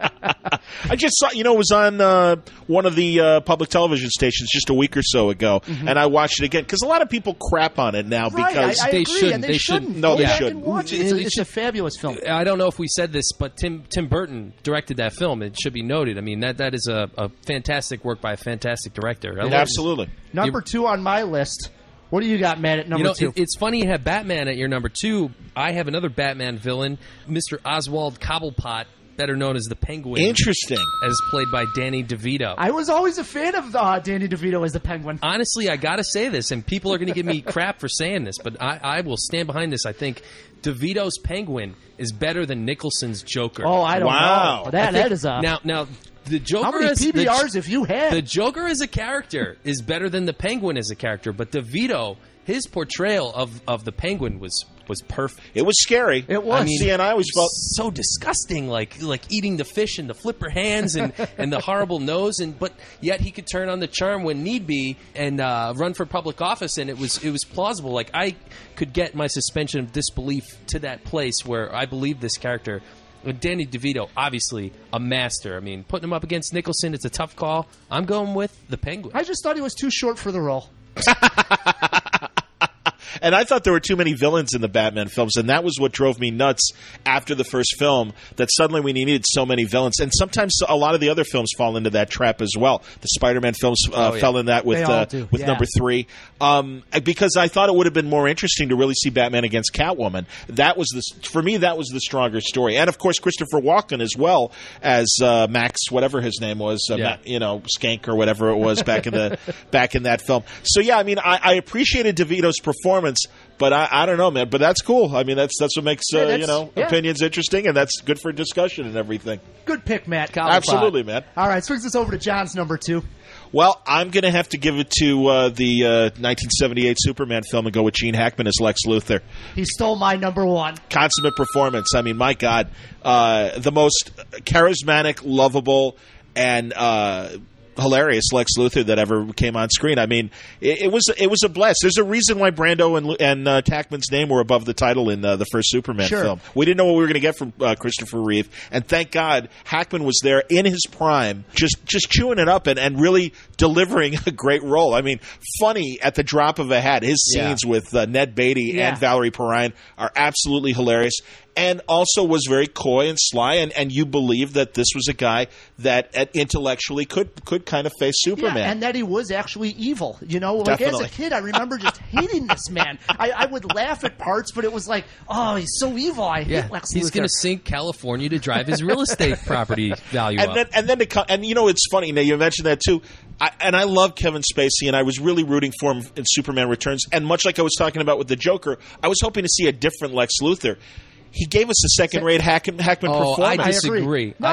Speaker 3: I just saw, it was on one of the public television stations just a week or so ago, and I watched it again because a lot of people crap on it now
Speaker 2: Right,
Speaker 3: because
Speaker 2: I
Speaker 1: They
Speaker 2: agree,
Speaker 1: shouldn't.
Speaker 2: and
Speaker 1: They
Speaker 2: shouldn't.
Speaker 1: shouldn't.
Speaker 3: No,
Speaker 2: Go
Speaker 3: they
Speaker 2: back
Speaker 3: shouldn't.
Speaker 2: and watch it. It's a fabulous film.
Speaker 1: I don't know if we said this, but Tim Burton directed that film. It should be noted. I mean, that is a fantastic work by a fantastic director.
Speaker 3: absolutely.
Speaker 2: Number 2 on my list. What do you got, Matt, at number 2?
Speaker 1: It's funny you have Batman at your number 2. I have another Batman villain, Mr. Oswald Cobblepot, better known as the Penguin.
Speaker 3: Interesting.
Speaker 1: As played by Danny DeVito.
Speaker 2: I was always a fan of Danny DeVito as the Penguin.
Speaker 1: Honestly, I got to say this, and people are going to give me crap for saying this, but I will stand behind this. I think DeVito's Penguin is better than Nicholson's Joker.
Speaker 2: Oh, I don't
Speaker 3: Wow.
Speaker 2: know. That is a...
Speaker 1: Now the Joker
Speaker 2: How many
Speaker 1: as
Speaker 2: PBRs have you had?
Speaker 1: The Joker as a character is better than the Penguin as a character, but DeVito, his portrayal of the Penguin was perfect.
Speaker 3: It was scary.
Speaker 2: It was.
Speaker 3: I mean, see, and I always felt
Speaker 1: So disgusting, like eating the fish and the flipper hands and the horrible nose, but yet he could turn on the charm when need be and run for public office, and it was plausible. Like I could get my suspension of disbelief to that place where I believed this character. Danny DeVito, obviously a master. I mean, putting him up against Nicholson, it's a tough call. I'm going with the Penguin.
Speaker 2: I just thought he was too short for the role.
Speaker 3: And I thought there were too many villains in the Batman films, and that was what drove me nuts after the first film, that suddenly we needed so many villains. And sometimes a lot of the other films fall into that trap as well. The Spider-Man films fell in that with
Speaker 2: They all do, yeah.
Speaker 3: number 3. Because I thought it would have been more interesting to really see Batman against Catwoman. For me, that was the stronger story. And, of course, Christopher Walken as well as Max, whatever his name was, Skank or whatever it was back in that film. So, yeah, I mean, I appreciated DeVito's performance, but I don't know, man. But that's cool. I mean, that's what makes opinions interesting, and that's good for discussion and everything.
Speaker 2: Good pick, Matt.
Speaker 3: Absolutely, man.
Speaker 2: All right, swings us over to John's number 2.
Speaker 3: Well, I'm going to have to give it to the 1978 Superman film and go with Gene Hackman as Lex Luthor.
Speaker 2: He stole my number 1.
Speaker 3: Consummate performance. I mean, my God, the most charismatic, lovable, and hilarious Lex Luthor that ever came on screen. I mean, it was a blast. There's a reason why Brando and Tackman's name were above the title in the first Superman film. We didn't know what we were going to get from Christopher Reeve, and thank God Hackman was there in his prime, just chewing it up and really delivering a great role. I mean, funny at the drop of a hat. His scenes with Ned Beatty and Valerie Perrine are absolutely hilarious. And also was very coy and sly, and you believe that this was a guy that intellectually could kind of face Superman.
Speaker 2: Yeah, and that he was actually evil. Like
Speaker 3: Definitely.
Speaker 2: as a kid, I remember just hating this man. I would laugh at parts, but it was like, oh, he's so evil. I hate Lex Luthor.
Speaker 1: He's going to sink California to drive his real estate property value up.
Speaker 3: And it's funny. Now you mentioned that too. I love Kevin Spacey, and I was really rooting for him in Superman Returns. And much like I was talking about with the Joker, I was hoping to see a different Lex Luthor. He gave us a second-rate Hackman performance.
Speaker 1: I disagree.
Speaker 2: No,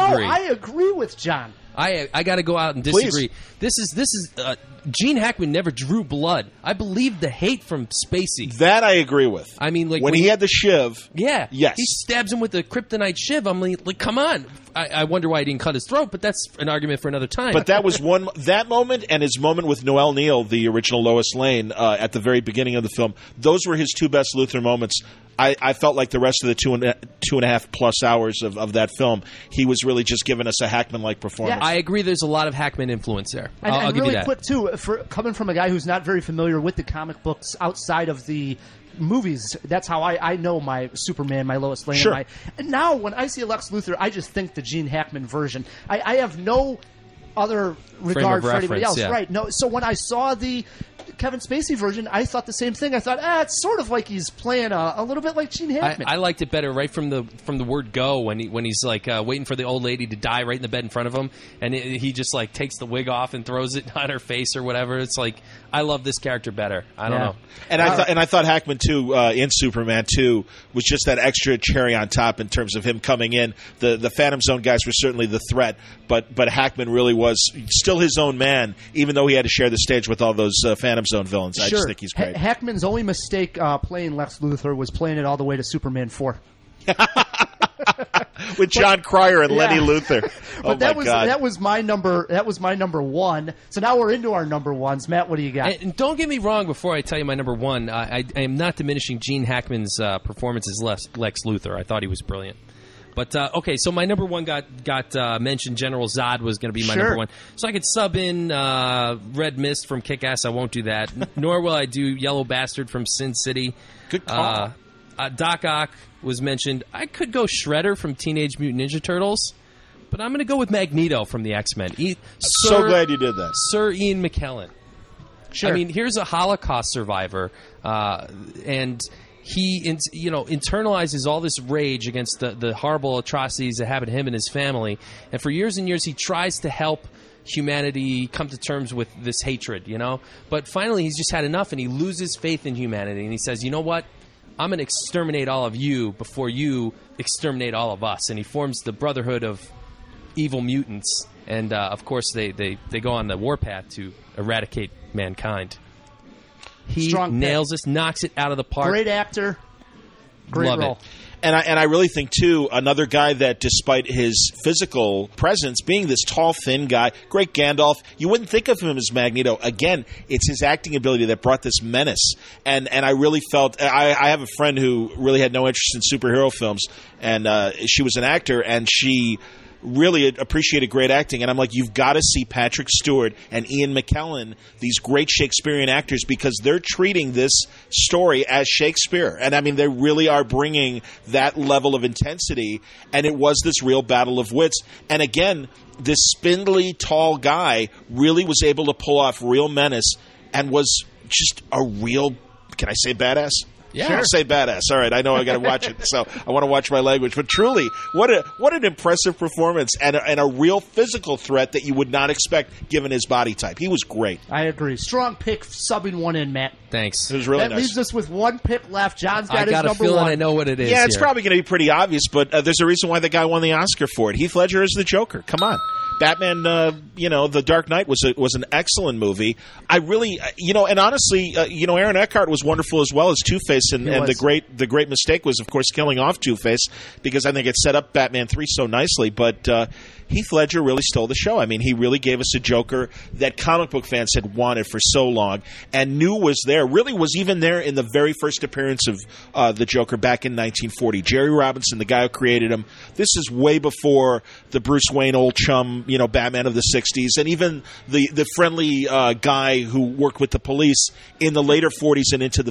Speaker 2: I agree with John.
Speaker 1: I got to go out and disagree. This is Gene Hackman never drew blood. I believe the hate from Spacey.
Speaker 3: That I agree with.
Speaker 1: I mean, like
Speaker 3: when he had the shiv.
Speaker 1: Yeah.
Speaker 3: Yes.
Speaker 1: He stabs him with the kryptonite shiv. I'm like, come on. I wonder why he didn't cut his throat, but that's an argument for another time.
Speaker 3: But that was that moment and his moment with Noelle Neal, the original Lois Lane, at the very beginning of the film. Those were his two best Luthor moments. I felt like the rest of the two and a half plus hours of that film, he was really just giving us a Hackman-like performance.
Speaker 2: Yeah,
Speaker 1: I agree there's a lot of Hackman influence there.
Speaker 2: And
Speaker 1: I'll give
Speaker 2: really
Speaker 1: you that.
Speaker 2: quick, too, coming from a guy who's not very familiar with the comic books outside of the movies, that's how I know my Superman, my Lois Lane.
Speaker 3: Sure.
Speaker 2: And now when I see Lex Luthor, I just think the Gene Hackman version. I have no other regard for anybody else.
Speaker 1: Yeah.
Speaker 2: Right. No. So when I saw the Kevin Spacey version, I thought the same thing. I thought, it's sort of like he's playing a little bit like Gene Hackman.
Speaker 1: I liked it better right from the word go when he's like waiting for the old lady to die right in the bed in front of him, and he just like takes the wig off and throws it on her face or whatever. It's like I love this character better. I don't know.
Speaker 3: And I thought Hackman too in Superman 2 was just that extra cherry on top in terms of him coming in. The Phantom Zone guys were certainly the threat, but Hackman really was still his own man, even though he had to share the stage with all those Phantom Zone villains. I just think he's great.
Speaker 2: Hackman's only mistake playing Lex Luthor was playing it all the way to Superman 4.
Speaker 3: With John Cryer and Lenny Luthor.
Speaker 2: But that was my number one. So now we're into our number ones. Matt, what do you got?
Speaker 1: And don't get me wrong. Before I tell you my number one, I am not diminishing Gene Hackman's performance as Lex Luthor. I thought he was brilliant. But okay, so my number one got mentioned. General Zod was going to be my number one, so I could sub in Red Mist from Kick-Ass. I won't do that. Nor will I do Yellow Bastard from Sin City.
Speaker 3: Good call.
Speaker 1: Doc Ock was mentioned. I could go Shredder from Teenage Mutant Ninja Turtles, but I'm going to go with Magneto from the X-Men.
Speaker 3: So glad you did that.
Speaker 1: Sir Ian McKellen.
Speaker 2: Sure.
Speaker 1: I mean, here's a Holocaust survivor, and he internalizes all this rage against the horrible atrocities that happened to him and his family. And for years and years, he tries to help humanity come to terms with this hatred, But finally, he's just had enough, and he loses faith in humanity. And he says, you know what? I'm going to exterminate all of you before you exterminate all of us. And he forms the Brotherhood of Evil Mutants. And, of course, they go on the warpath to eradicate mankind. He nails this, knocks it out of the park.
Speaker 2: Great actor. Great
Speaker 1: Love
Speaker 2: role.
Speaker 1: it.
Speaker 3: And I really think, too, another guy that despite his physical presence, being this tall, thin guy, great Gandalf, you wouldn't think of him as Magneto. Again, it's his acting ability that brought this menace. And I really felt – I have a friend who really had no interest in superhero films, and she was an actor, and she – really appreciated great acting, and I'm like, you've got to see Patrick Stewart and Ian McKellen, these great Shakespearean actors, because they're treating this story as Shakespeare. And I mean, they really are bringing that level of intensity, and it was this real battle of wits. And again, this spindly, tall guy really was able to pull off real menace and was just a real, can I say badass?
Speaker 1: Yeah.
Speaker 3: Sure. Say badass. All right, I know I got to watch it, so I want to watch my language. But truly, what an impressive performance and a real physical threat that you would not expect given his body type. He was great.
Speaker 2: I agree. Strong pick, subbing one in, Matt.
Speaker 1: Thanks.
Speaker 3: It was really
Speaker 2: nice. That leaves us with one pick left. John's got
Speaker 1: his number one. I got a feeling I know what it is.
Speaker 3: Yeah, it's probably going to be pretty obvious, but there's a reason why the guy won the Oscar for it. Heath Ledger is the Joker. Come on. Batman, The Dark Knight was an excellent movie. I really, and honestly, Aaron Eckhart was wonderful as well as Two-Face, and the great mistake was, of course, killing off Two-Face, because I think it set up Batman 3 so nicely, but Heath Ledger really stole the show. I mean, he really gave us a Joker that comic book fans had wanted for so long and knew was there, really was even there in the very first appearance of the Joker back in 1940. Jerry Robinson, the guy who created him, this is way before the Bruce Wayne old chum, Batman of the 60s, and even the friendly guy who worked with the police in the later 40s and into the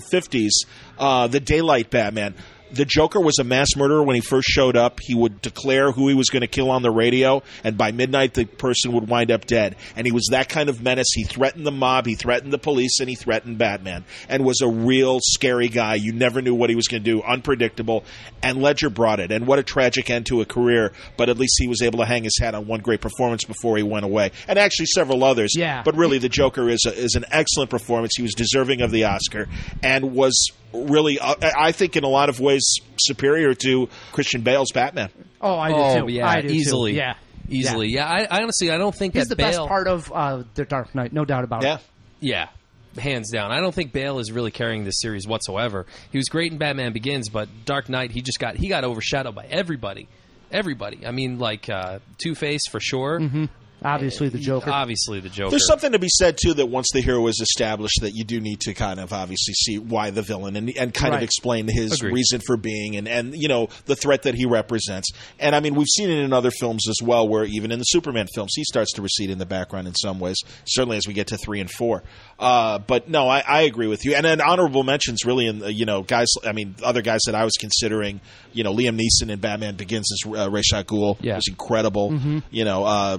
Speaker 3: 50s, the Daylight Batman. The Joker was a mass murderer when he first showed up. He would declare who he was going to kill on the radio, and by midnight the person would wind up dead. And he was that kind of menace. He threatened the mob, he threatened the police, and he threatened Batman, and was a real scary guy. You never knew what he was going to do, unpredictable, and Ledger brought it. And what a tragic end to a career, but at least he was able to hang his hat on one great performance before he went away. And actually several others.
Speaker 2: Yeah.
Speaker 3: But really, the Joker is an excellent performance. He was deserving of the Oscar, and was really, I think, in a lot of ways superior to Christian Bale's Batman.
Speaker 2: Oh, I do too.
Speaker 1: Yeah,
Speaker 2: I do
Speaker 1: easily.
Speaker 2: Too. Yeah.
Speaker 1: Easily. Yeah, I honestly, I don't think
Speaker 2: he's
Speaker 1: that
Speaker 2: the
Speaker 1: Bale...
Speaker 2: best part of The Dark Knight, no doubt about it.
Speaker 1: Yeah, hands down. I don't think Bale is really carrying this series whatsoever. He was great in Batman Begins, but Dark Knight, he got overshadowed by everybody. I mean, like Two-Face for sure.
Speaker 2: Mm-hmm. Obviously, the Joker.
Speaker 1: Obviously, the Joker.
Speaker 3: There's something to be said, too, that once the hero is established, that you do need to kind of obviously see why the villain and kind of explain his reason for being and the threat that he represents. And, I mean, we've seen it in other films as well, where even in the Superman films, he starts to recede in the background in some ways, certainly as we get to 3 and 4. But, no, I agree with you. And then honorable mentions, really, in other guys that I was considering, Liam Neeson in Batman Begins as Ra's al Ghul was incredible. Mm-hmm.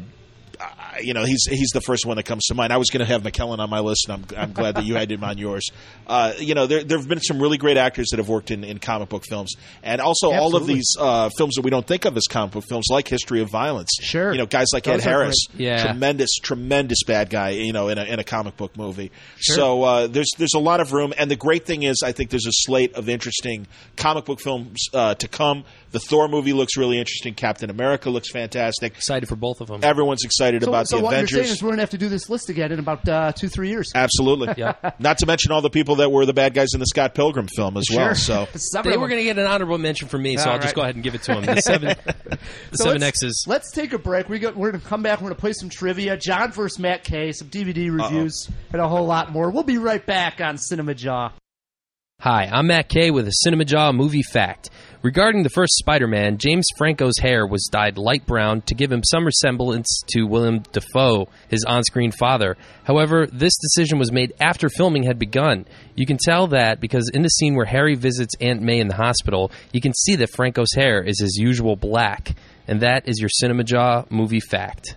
Speaker 3: He's the first one that comes to mind. I was going to have McKellen on my list, and I'm glad that you had him on yours. There have been some really great actors that have worked in comic book films, and also all of these films that we don't think of as comic book films, like History of Violence.
Speaker 2: Sure,
Speaker 3: guys like Ed Harris, tremendous bad guy, in a comic book movie. Sure. So there's a lot of room, and the great thing is, I think there's a slate of interesting comic book films to come. The Thor movie looks really interesting. Captain America looks fantastic.
Speaker 1: Excited for both of them.
Speaker 3: Everyone's excited about the Avengers.
Speaker 2: So what you're saying is we're going to have to do this list again in about 2-3 years.
Speaker 3: Absolutely.
Speaker 1: Yeah.
Speaker 3: Not to mention all the people that were the bad guys in the Scott Pilgrim film as well. So
Speaker 1: they were going to get an honorable mention from me, so I'll just go ahead and give it to them. The seven X's.
Speaker 2: Let's take a break. We're going to come back. We're going to play some trivia. John versus Matt K, some DVD reviews, and a whole lot more. We'll be right back on Cinema Jaw.
Speaker 1: Hi, I'm Matt Kay with a Cinema Jaw movie fact. Regarding the first Spider-Man, James Franco's hair was dyed light brown to give him some resemblance to Willem Dafoe, his on-screen father. However, this decision was made after filming had begun. You can tell that because in the scene where Harry visits Aunt May in the hospital, you can see that Franco's hair is his usual black. And that is your Cinema Jaw movie fact.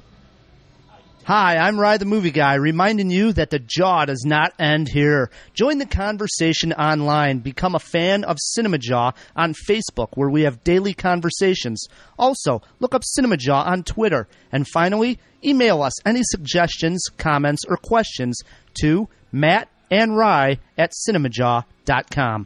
Speaker 2: Hi, I'm Rye the Movie Guy, reminding you that the Jaw does not end here. Join the conversation online. Become a fan of Cinema Jaw on Facebook, where we have daily conversations. Also, look up Cinema Jaw on Twitter. And finally, email us any suggestions, comments, or questions to mattandrye@cinemajaw.com.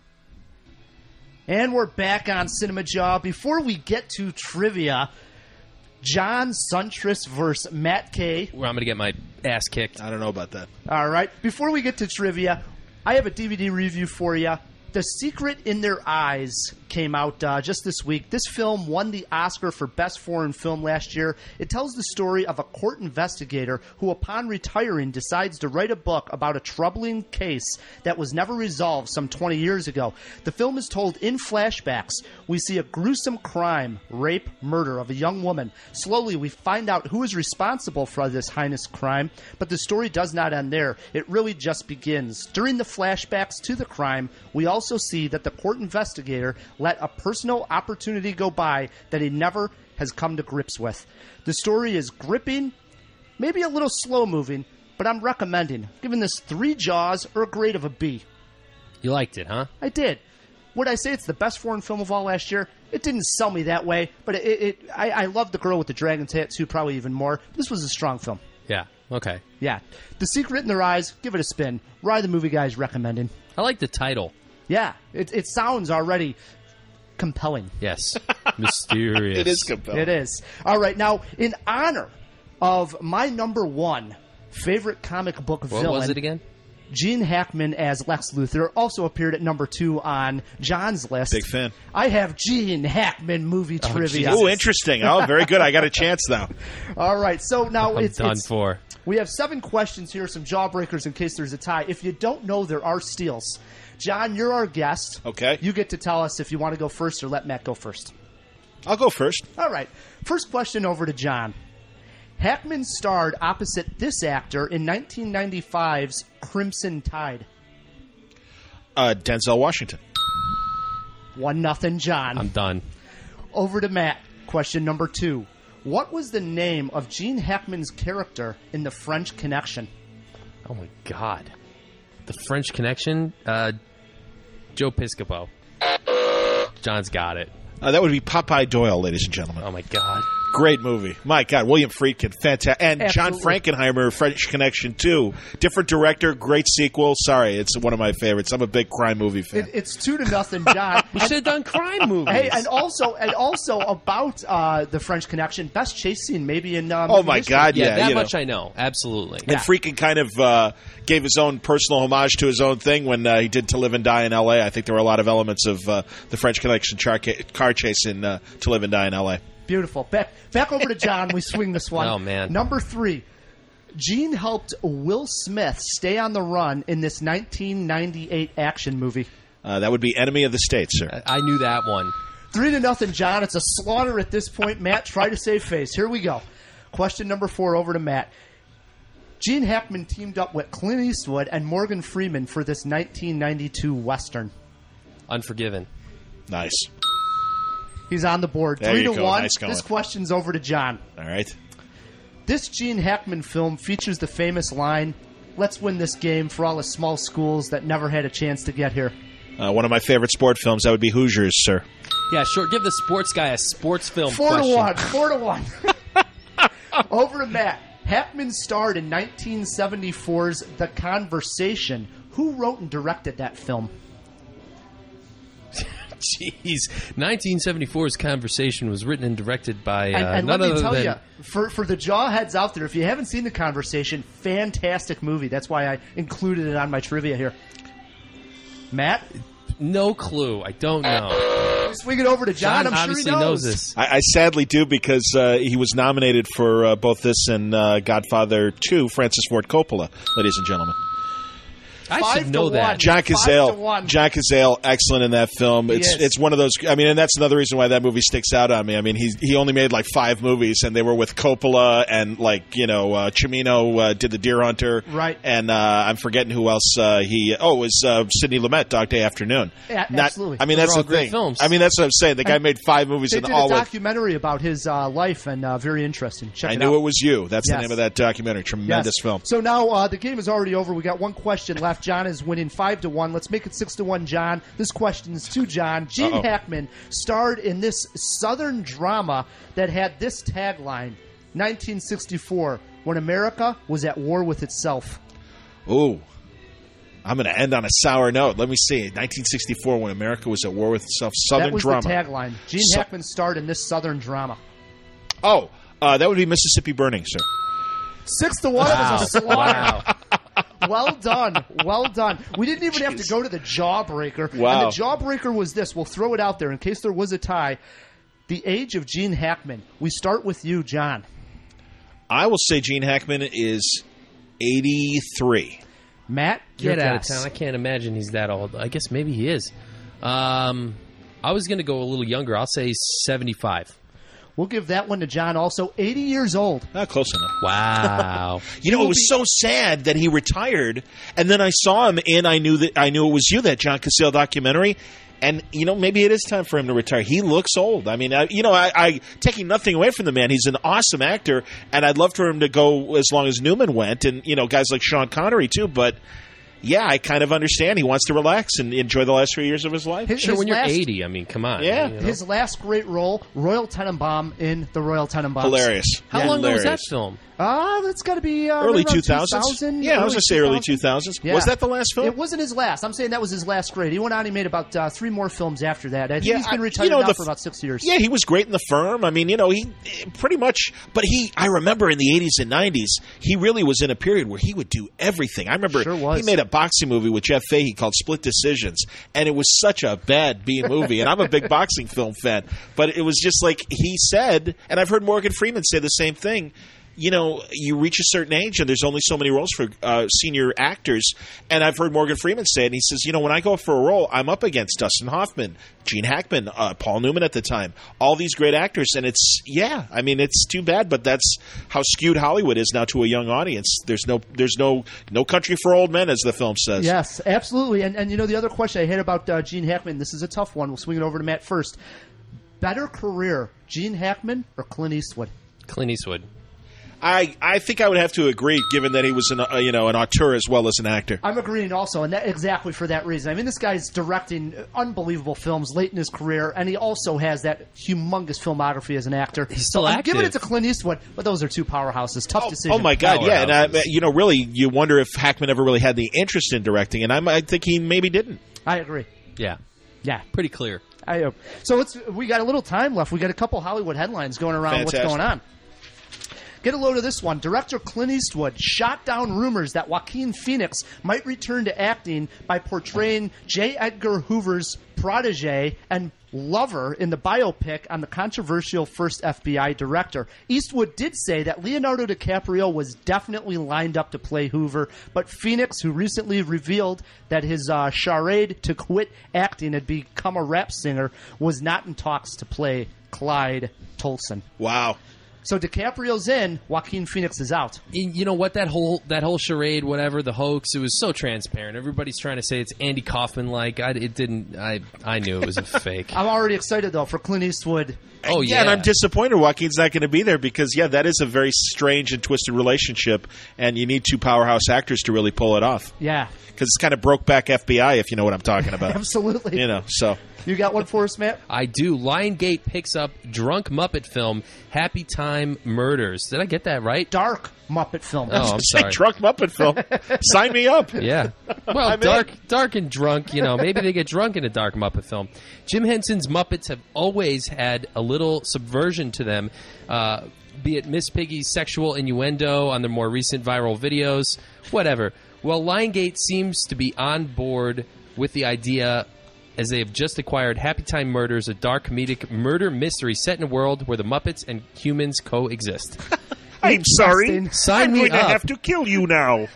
Speaker 2: And we're back on Cinema Jaw. Before we get to trivia, John Suntress versus Matt K.
Speaker 1: Where I'm going to get my ass kicked.
Speaker 3: I don't know about that.
Speaker 2: All right. Before we get to trivia, I have a DVD review for you. The Secret in Their Eyes came out just this week. This film won the Oscar for Best Foreign Film last year. It tells the story of a court investigator who, upon retiring, decides to write a book about a troubling case that was never resolved some 20 years ago. The film is told in flashbacks. We see a gruesome crime, rape, murder of a young woman. Slowly, we find out who is responsible for this heinous crime, but the story does not end there. It really just begins. During the flashbacks to the crime, we also see that the court investigator let a personal opportunity go by that he never has come to grips with. The story is gripping, maybe a little slow-moving, but I'm recommending. Giving this 3 Jaws or a grade of a B.
Speaker 1: You liked it, huh?
Speaker 2: I did. Would I say it's the best foreign film of all last year? It didn't sell me that way, but I love The Girl with the Dragon Tattoo probably even more. This was a strong film.
Speaker 1: Yeah, okay.
Speaker 2: Yeah. The Secret in Their Eyes, give it a spin. Rye the Movie Guy is recommending.
Speaker 1: I like the title.
Speaker 2: Yeah, it sounds already compelling.
Speaker 1: Yes. Mysterious.
Speaker 3: It is compelling.
Speaker 2: It is. All right, now, in honor of my number 1 favorite comic book villain...
Speaker 1: What was it again?
Speaker 2: Gene Hackman as Lex Luthor also appeared at number 2 on John's list.
Speaker 3: Big fan.
Speaker 2: I have Gene Hackman movie trivia.
Speaker 3: Oh, interesting. Oh, very good. I got a chance now.
Speaker 2: All right, so now
Speaker 1: I'm done for.
Speaker 2: We have 7 questions here, some jawbreakers in case there's a tie. If you don't know, there are steals. John, you're our guest.
Speaker 3: Okay.
Speaker 2: You get to tell us if you want to go first or let Matt go first.
Speaker 3: I'll go first.
Speaker 2: All right. First question over to John. Hackman starred opposite this actor in 1995's Crimson Tide.
Speaker 3: Denzel Washington.
Speaker 2: 1-0, John.
Speaker 1: I'm done.
Speaker 2: Over to Matt. Question number 2. What was the name of Gene Hackman's character in The French Connection?
Speaker 1: Oh, my God. The French Connection? Joe Piscopo. John's got it.
Speaker 3: That would be Popeye Doyle, ladies and gentlemen.
Speaker 1: Oh, my God.
Speaker 3: Great movie. My God, William Friedkin, fantastic. And
Speaker 2: Absolutely.
Speaker 3: John Frankenheimer, French Connection 2. Different director, great sequel. Sorry, it's one of my favorites. I'm a big crime movie fan.
Speaker 2: It's 2-0, John.
Speaker 1: We should have done crime movies.
Speaker 2: Hey, and also about the French Connection, best chase scene maybe in
Speaker 3: oh my
Speaker 2: history.
Speaker 3: God,
Speaker 1: yeah,
Speaker 3: yeah,
Speaker 1: that much I know. Absolutely.
Speaker 3: And Friedkin kind of gave his own personal homage to his own thing when he did To Live and Die in L.A. I think there were a lot of elements of the French Connection car chase in To Live and Die in L.A.
Speaker 2: Beautiful. Back over to John. We swing this one.
Speaker 1: Oh, man.
Speaker 2: Number 3. Gene helped Will Smith stay on the run in this 1998 action movie.
Speaker 3: That would be Enemy of the State, sir.
Speaker 1: I knew that one.
Speaker 2: 3-0, John. It's a slaughter at this point. Matt, try to save face. Here we go. Question number 4 over to Matt. Gene Hackman teamed up with Clint Eastwood and Morgan Freeman for this 1992 Western.
Speaker 1: Unforgiven.
Speaker 3: Nice.
Speaker 2: He's on the board.
Speaker 3: There you
Speaker 2: 3-1.
Speaker 3: go. Nice going.
Speaker 2: This question's over to John.
Speaker 3: All right.
Speaker 2: This Gene Hackman film features the famous line, "Let's win this game for all the small schools that never had a chance to get here."
Speaker 3: One of my favorite sport films, that would be Hoosiers, sir.
Speaker 1: Yeah, sure. Give the sports guy a sports film
Speaker 2: 4-1.
Speaker 1: question.
Speaker 2: 4-1. Over to Matt. Hackman starred in 1974's The Conversation. Who wrote and directed that film?
Speaker 1: Jeez. 1974's Conversation was written and directed by
Speaker 2: And
Speaker 1: none
Speaker 2: let me
Speaker 1: other
Speaker 2: tell
Speaker 1: than...
Speaker 2: you, for the jawheads out there, if you haven't seen The Conversation, fantastic movie. That's why I included it on my trivia here. Matt?
Speaker 1: No clue. I don't know.
Speaker 2: Swing it over to John. I'm sure he
Speaker 1: obviously
Speaker 2: knows.
Speaker 1: this.
Speaker 3: I sadly do, because he was nominated for both this and Godfather 2, Francis Ford Coppola, ladies and gentlemen.
Speaker 1: I should know
Speaker 2: 5-1.
Speaker 1: that.
Speaker 3: John
Speaker 2: 5-1.
Speaker 3: Cazale, excellent in that film. It's one of those. I mean, and that's another reason why that movie sticks out on me. I mean, he only made like 5 movies, and they were with Coppola and Cimino did The Deer Hunter,
Speaker 2: right?
Speaker 3: And I'm forgetting who else it was Sidney Lumet, Dog Day Afternoon.
Speaker 2: Absolutely.
Speaker 3: I mean,
Speaker 1: Those
Speaker 3: that's
Speaker 1: are all
Speaker 3: the
Speaker 1: great
Speaker 3: thing.
Speaker 1: films.
Speaker 3: I mean, that's what I'm saying. The guy made 5 movies
Speaker 2: They
Speaker 3: and
Speaker 2: did
Speaker 3: all
Speaker 2: a
Speaker 3: with.
Speaker 2: documentary about his life, and very interesting. Check
Speaker 3: I
Speaker 2: it
Speaker 3: Knew
Speaker 2: out.
Speaker 3: It Was You. That's the
Speaker 2: Yes.
Speaker 3: name of that documentary. Tremendous film.
Speaker 2: So now the game is already over. We got one question left. John is winning 5-1. Let's make it 6-1, John. This question is to John. Gene Hackman starred in this Southern drama that had this tagline, 1964, when America was at war with itself.
Speaker 3: Ooh. I'm going to end on a sour note. Let me see. 1964, when America was at war with itself. Southern
Speaker 2: That was
Speaker 3: drama.
Speaker 2: the tagline. Gene Hackman starred in this Southern drama.
Speaker 3: Oh, that would be Mississippi Burning, sir.
Speaker 2: 6-1. It was a slaughter.
Speaker 1: Wow.
Speaker 2: Well done. Well done. We didn't even have to go to the Jawbreaker.
Speaker 3: Wow.
Speaker 2: And the Jawbreaker was this. We'll throw it out there in case there was a tie. The age of Gene Hackman. We start with you, John.
Speaker 3: I will say Gene Hackman is 83.
Speaker 2: Matt,
Speaker 1: Get
Speaker 2: your
Speaker 1: out of
Speaker 2: guess.
Speaker 1: town. I can't imagine he's that old. I guess maybe he is. I was going to go a little younger. I'll say 75.
Speaker 2: We'll give that one to John. Also, 80 years old.
Speaker 3: Not close enough.
Speaker 1: Wow.
Speaker 3: It was so sad that he retired, and then I saw him, and I knew It Was You, that John Cazale documentary, and maybe it is time for him to retire. He looks old. I mean, I taking nothing away from the man. He's an awesome actor, and I'd love for him to go as long as Newman went, and guys like Sean Connery too. But yeah, I kind of understand. He wants to relax and enjoy the last 3 years of his life.
Speaker 1: Sure, when you're 80, I mean, come on.
Speaker 3: Yeah.
Speaker 2: His last great role, Royal Tenenbaum in The Royal Tenenbaums.
Speaker 3: Hilarious.
Speaker 1: How long ago was that
Speaker 3: Hilarious.
Speaker 1: film?
Speaker 2: It's got to be
Speaker 3: Early
Speaker 2: right around
Speaker 3: 2000s?
Speaker 2: 2000.
Speaker 3: Yeah, I was going to say early 2000s.
Speaker 2: Yeah.
Speaker 3: Was that the last film?
Speaker 2: It wasn't his last. I'm saying that was his last great. He went on. He made about 3 more films after that. I think he's been retired now for about 6 years.
Speaker 3: Yeah, he was great in The Firm. I mean, he pretty much. But I remember in the 80s and 90s, he really was in a period where he would do everything. I remember
Speaker 2: Sure was.
Speaker 3: he made a boxing movie with Jeff Fahey called Split Decisions, and it was such a bad B movie. And I'm a big boxing film fan, but it was just like he said, and I've heard Morgan Freeman say the same thing. You reach a certain age, and there's only so many roles for senior actors. And I've heard Morgan Freeman say it, and he says, when I go for a role, I'm up against Dustin Hoffman, Gene Hackman, Paul Newman at the time, all these great actors. And it's too bad, but that's how skewed Hollywood is now to a young audience. There's no country for old men, as the film says.
Speaker 2: Yes, absolutely. And the other question I had about Gene Hackman, this is a tough one. We'll swing it over to Matt first. Better career, Gene Hackman or Clint Eastwood?
Speaker 1: Clint Eastwood.
Speaker 3: I think I would have to agree, given that he was an auteur as well as an actor.
Speaker 2: I'm agreeing also, and exactly for that reason. I mean, this guy's directing unbelievable films late in his career, and he also has that humongous filmography as an actor.
Speaker 1: He's still
Speaker 2: I'm
Speaker 1: active.
Speaker 2: giving it to Clint Eastwood, but those are two powerhouses. Tough decision.
Speaker 3: Oh my God, yeah,
Speaker 1: Powerhouses.
Speaker 3: and really, you wonder if Hackman ever really had the interest in directing, and I think he maybe didn't.
Speaker 2: I agree.
Speaker 1: Yeah.
Speaker 2: Yeah.
Speaker 1: Pretty clear.
Speaker 2: So we got a little time left. We got a couple Hollywood headlines going around.
Speaker 3: Fantastic.
Speaker 2: What's going on? Get a load of this one. Director Clint Eastwood shot down rumors that Joaquin Phoenix might return to acting by portraying J. Edgar Hoover's protege and lover in the biopic on the controversial first FBI director. Eastwood did say that Leonardo DiCaprio was definitely lined up to play Hoover, but Phoenix, who recently revealed that his charade to quit acting and become a rap singer, was not in talks to play Clyde Tolson.
Speaker 3: Wow.
Speaker 2: So DiCaprio's in, Joaquin Phoenix is out.
Speaker 1: You know what? That whole charade, whatever, the hoax, it was so transparent. Everybody's trying to say it's Andy Kaufman-like. I knew it was a fake.
Speaker 2: I'm already excited, though, for Clint Eastwood.
Speaker 1: Oh, yeah.
Speaker 3: And I'm disappointed Joaquin's not going to be there because, that is a very strange and twisted relationship, and you need two powerhouse actors to really pull it off.
Speaker 2: Yeah.
Speaker 3: Because it's kind of Brokeback FBI, if you know what I'm talking about.
Speaker 2: Absolutely.
Speaker 3: So...
Speaker 2: You got one for us, Matt?
Speaker 1: I do. Lionsgate picks up drunk Muppet film Happy Time Murders. Did I get that right?
Speaker 2: Dark Muppet film.
Speaker 1: Oh, I'm sorry.
Speaker 3: Drunk Muppet film. Sign me up.
Speaker 1: Yeah. Well, dark and drunk, maybe they get drunk in a dark Muppet film. Jim Henson's Muppets have always had a little subversion to them, be it Miss Piggy's sexual innuendo on their more recent viral videos, whatever. Well, Lionsgate seems to be on board with the idea, as they have just acquired Happy Time Murders, a dark comedic murder mystery set in a world where the Muppets and humans coexist.
Speaker 3: I'm sorry.
Speaker 1: Sign me
Speaker 3: I'm going
Speaker 1: up.
Speaker 3: to have to kill you now.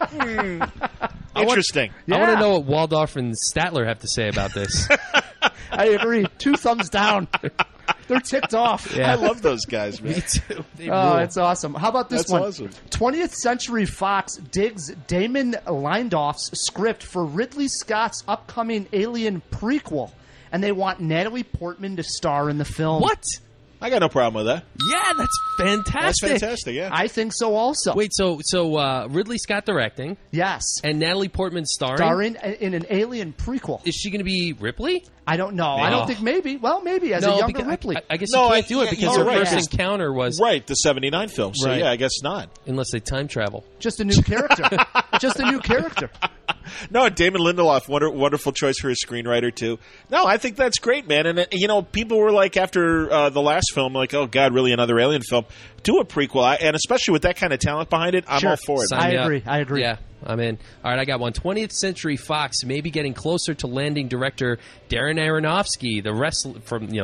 Speaker 3: Interesting.
Speaker 1: I want to know what Waldorf and Statler have to say about this.
Speaker 2: I agree. 2 thumbs down. They're ticked off.
Speaker 1: Yeah.
Speaker 3: I love those guys, man.
Speaker 1: Me too. They
Speaker 2: Oh,
Speaker 1: rule.
Speaker 2: it's awesome. How about this
Speaker 3: That's
Speaker 2: one?
Speaker 3: awesome.
Speaker 2: 20th Century Fox digs Damon Lindelof's script for Ridley Scott's upcoming Alien prequel, and they want Natalie Portman to star in the film.
Speaker 1: What?
Speaker 3: I got no problem with that.
Speaker 1: Yeah, that's fantastic.
Speaker 3: That's fantastic, yeah.
Speaker 2: I think so also.
Speaker 1: Wait, so Ridley Scott directing
Speaker 2: Yes.
Speaker 1: and Natalie Portman starring?
Speaker 2: Starring in an Alien prequel.
Speaker 1: Is she going to be Ripley?
Speaker 2: I don't know.
Speaker 1: No.
Speaker 2: I don't think maybe. Well, maybe as a younger
Speaker 1: because
Speaker 2: Ripley.
Speaker 1: I guess
Speaker 3: No,
Speaker 1: you can't do it
Speaker 3: yeah,
Speaker 1: because
Speaker 3: you're
Speaker 1: her
Speaker 3: right.
Speaker 1: first encounter was
Speaker 3: Right, the 79 film. So,
Speaker 1: Right.
Speaker 3: yeah, I guess not.
Speaker 1: unless they time travel.
Speaker 2: Just a new character. Just a new character.
Speaker 3: No, Damon Lindelof, wonderful choice for his screenwriter, too. No, I think that's great, man. And, people were like, after the last film, like, oh, God, really another Alien film? Do a prequel. And especially with that kind of talent behind it, I'm
Speaker 2: Sure.
Speaker 3: all for it.
Speaker 1: Sign
Speaker 2: I
Speaker 1: me up.
Speaker 2: agree. I agree.
Speaker 1: Yeah, I'm in. All right, I got one. 20th Century Fox may be getting closer to landing director Darren Aronofsky, the wrestler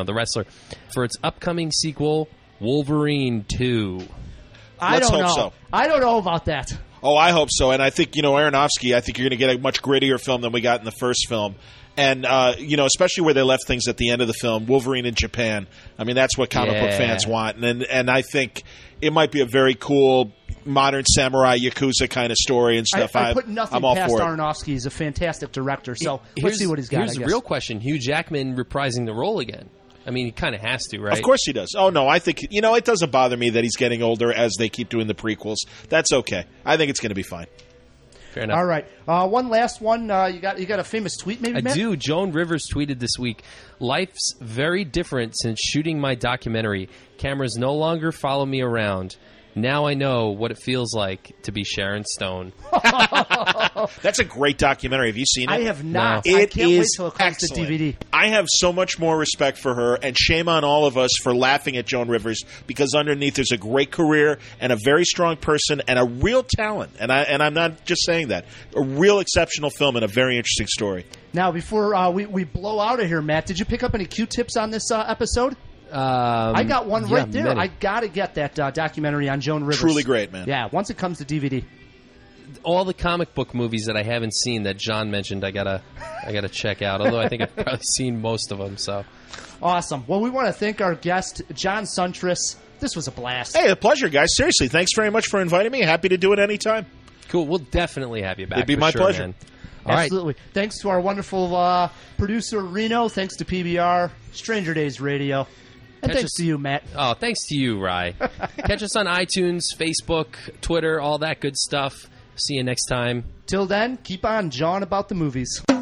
Speaker 1: for its upcoming sequel, Wolverine 2.
Speaker 3: Let's
Speaker 2: don't
Speaker 3: hope
Speaker 2: know.
Speaker 3: so.
Speaker 2: I don't know about that.
Speaker 3: Oh, I hope so. And I think, Aronofsky, I think you're going to get a much grittier film than we got in the first film. And, especially where they left things at the end of the film, Wolverine in Japan. I mean, that's what comic book fans want. And I think it might be a very cool modern samurai Yakuza kind of story and stuff.
Speaker 2: I put nothing
Speaker 3: I'm all
Speaker 2: past
Speaker 3: for it.
Speaker 2: Aronofsky. He's a fantastic director. So let's see what he's got.
Speaker 1: Here's
Speaker 2: I
Speaker 1: the
Speaker 2: guess.
Speaker 1: real question. Hugh Jackman reprising the role again. I mean, he kind of has to, right?
Speaker 3: Of course he does. Oh, no, I think, it doesn't bother me that he's getting older as they keep doing the prequels. That's okay. I think it's going to be fine.
Speaker 1: Fair enough.
Speaker 2: All right. One last one. You got a famous tweet, maybe,
Speaker 1: I
Speaker 2: Matt?
Speaker 1: do. Joan Rivers tweeted this week, "Life's very different since shooting my documentary. Cameras no longer follow me around. Now I know what it feels like to be Sharon Stone."
Speaker 3: That's a great documentary. Have you seen it?
Speaker 2: I have not.
Speaker 1: No.
Speaker 2: I
Speaker 3: It
Speaker 2: can't wait
Speaker 3: is
Speaker 2: till it comes
Speaker 3: excellent.
Speaker 2: to DVD.
Speaker 3: I have so much more respect for her, and shame on all of us for laughing at Joan Rivers, because underneath there's a great career and a very strong person and a real talent. And I'm not just saying that. A real exceptional film and a very interesting story.
Speaker 2: Now, before we blow out of here, Matt, did you pick up any Q-tips on this episode? I got one right there.
Speaker 1: many.
Speaker 2: I got to get that documentary on Joan Rivers.
Speaker 3: Truly great, man.
Speaker 2: Yeah, once it comes to DVD.
Speaker 1: All the comic book movies that I haven't seen that John mentioned, I gotta check out. Although I think I've probably seen most of them. So
Speaker 2: Awesome. Well, we want to thank our guest, John Suntress. This was a blast.
Speaker 3: Hey, a pleasure, guys. Seriously, thanks very much for inviting me. Happy to do it anytime.
Speaker 1: cool. We'll definitely have you back.
Speaker 3: It'd be
Speaker 1: for
Speaker 3: my
Speaker 1: sure,
Speaker 3: pleasure.
Speaker 1: Man. All right.
Speaker 2: Absolutely. Thanks to our wonderful producer, Reno. Thanks to PBR, Stranger Days Radio. And
Speaker 1: Catch
Speaker 2: thanks
Speaker 1: us-
Speaker 2: to you, Matt.
Speaker 1: Oh, thanks to you, Rye. Catch us on iTunes, Facebook, Twitter, all that good stuff. See you next time.
Speaker 2: Till then, keep on jawing about the movies.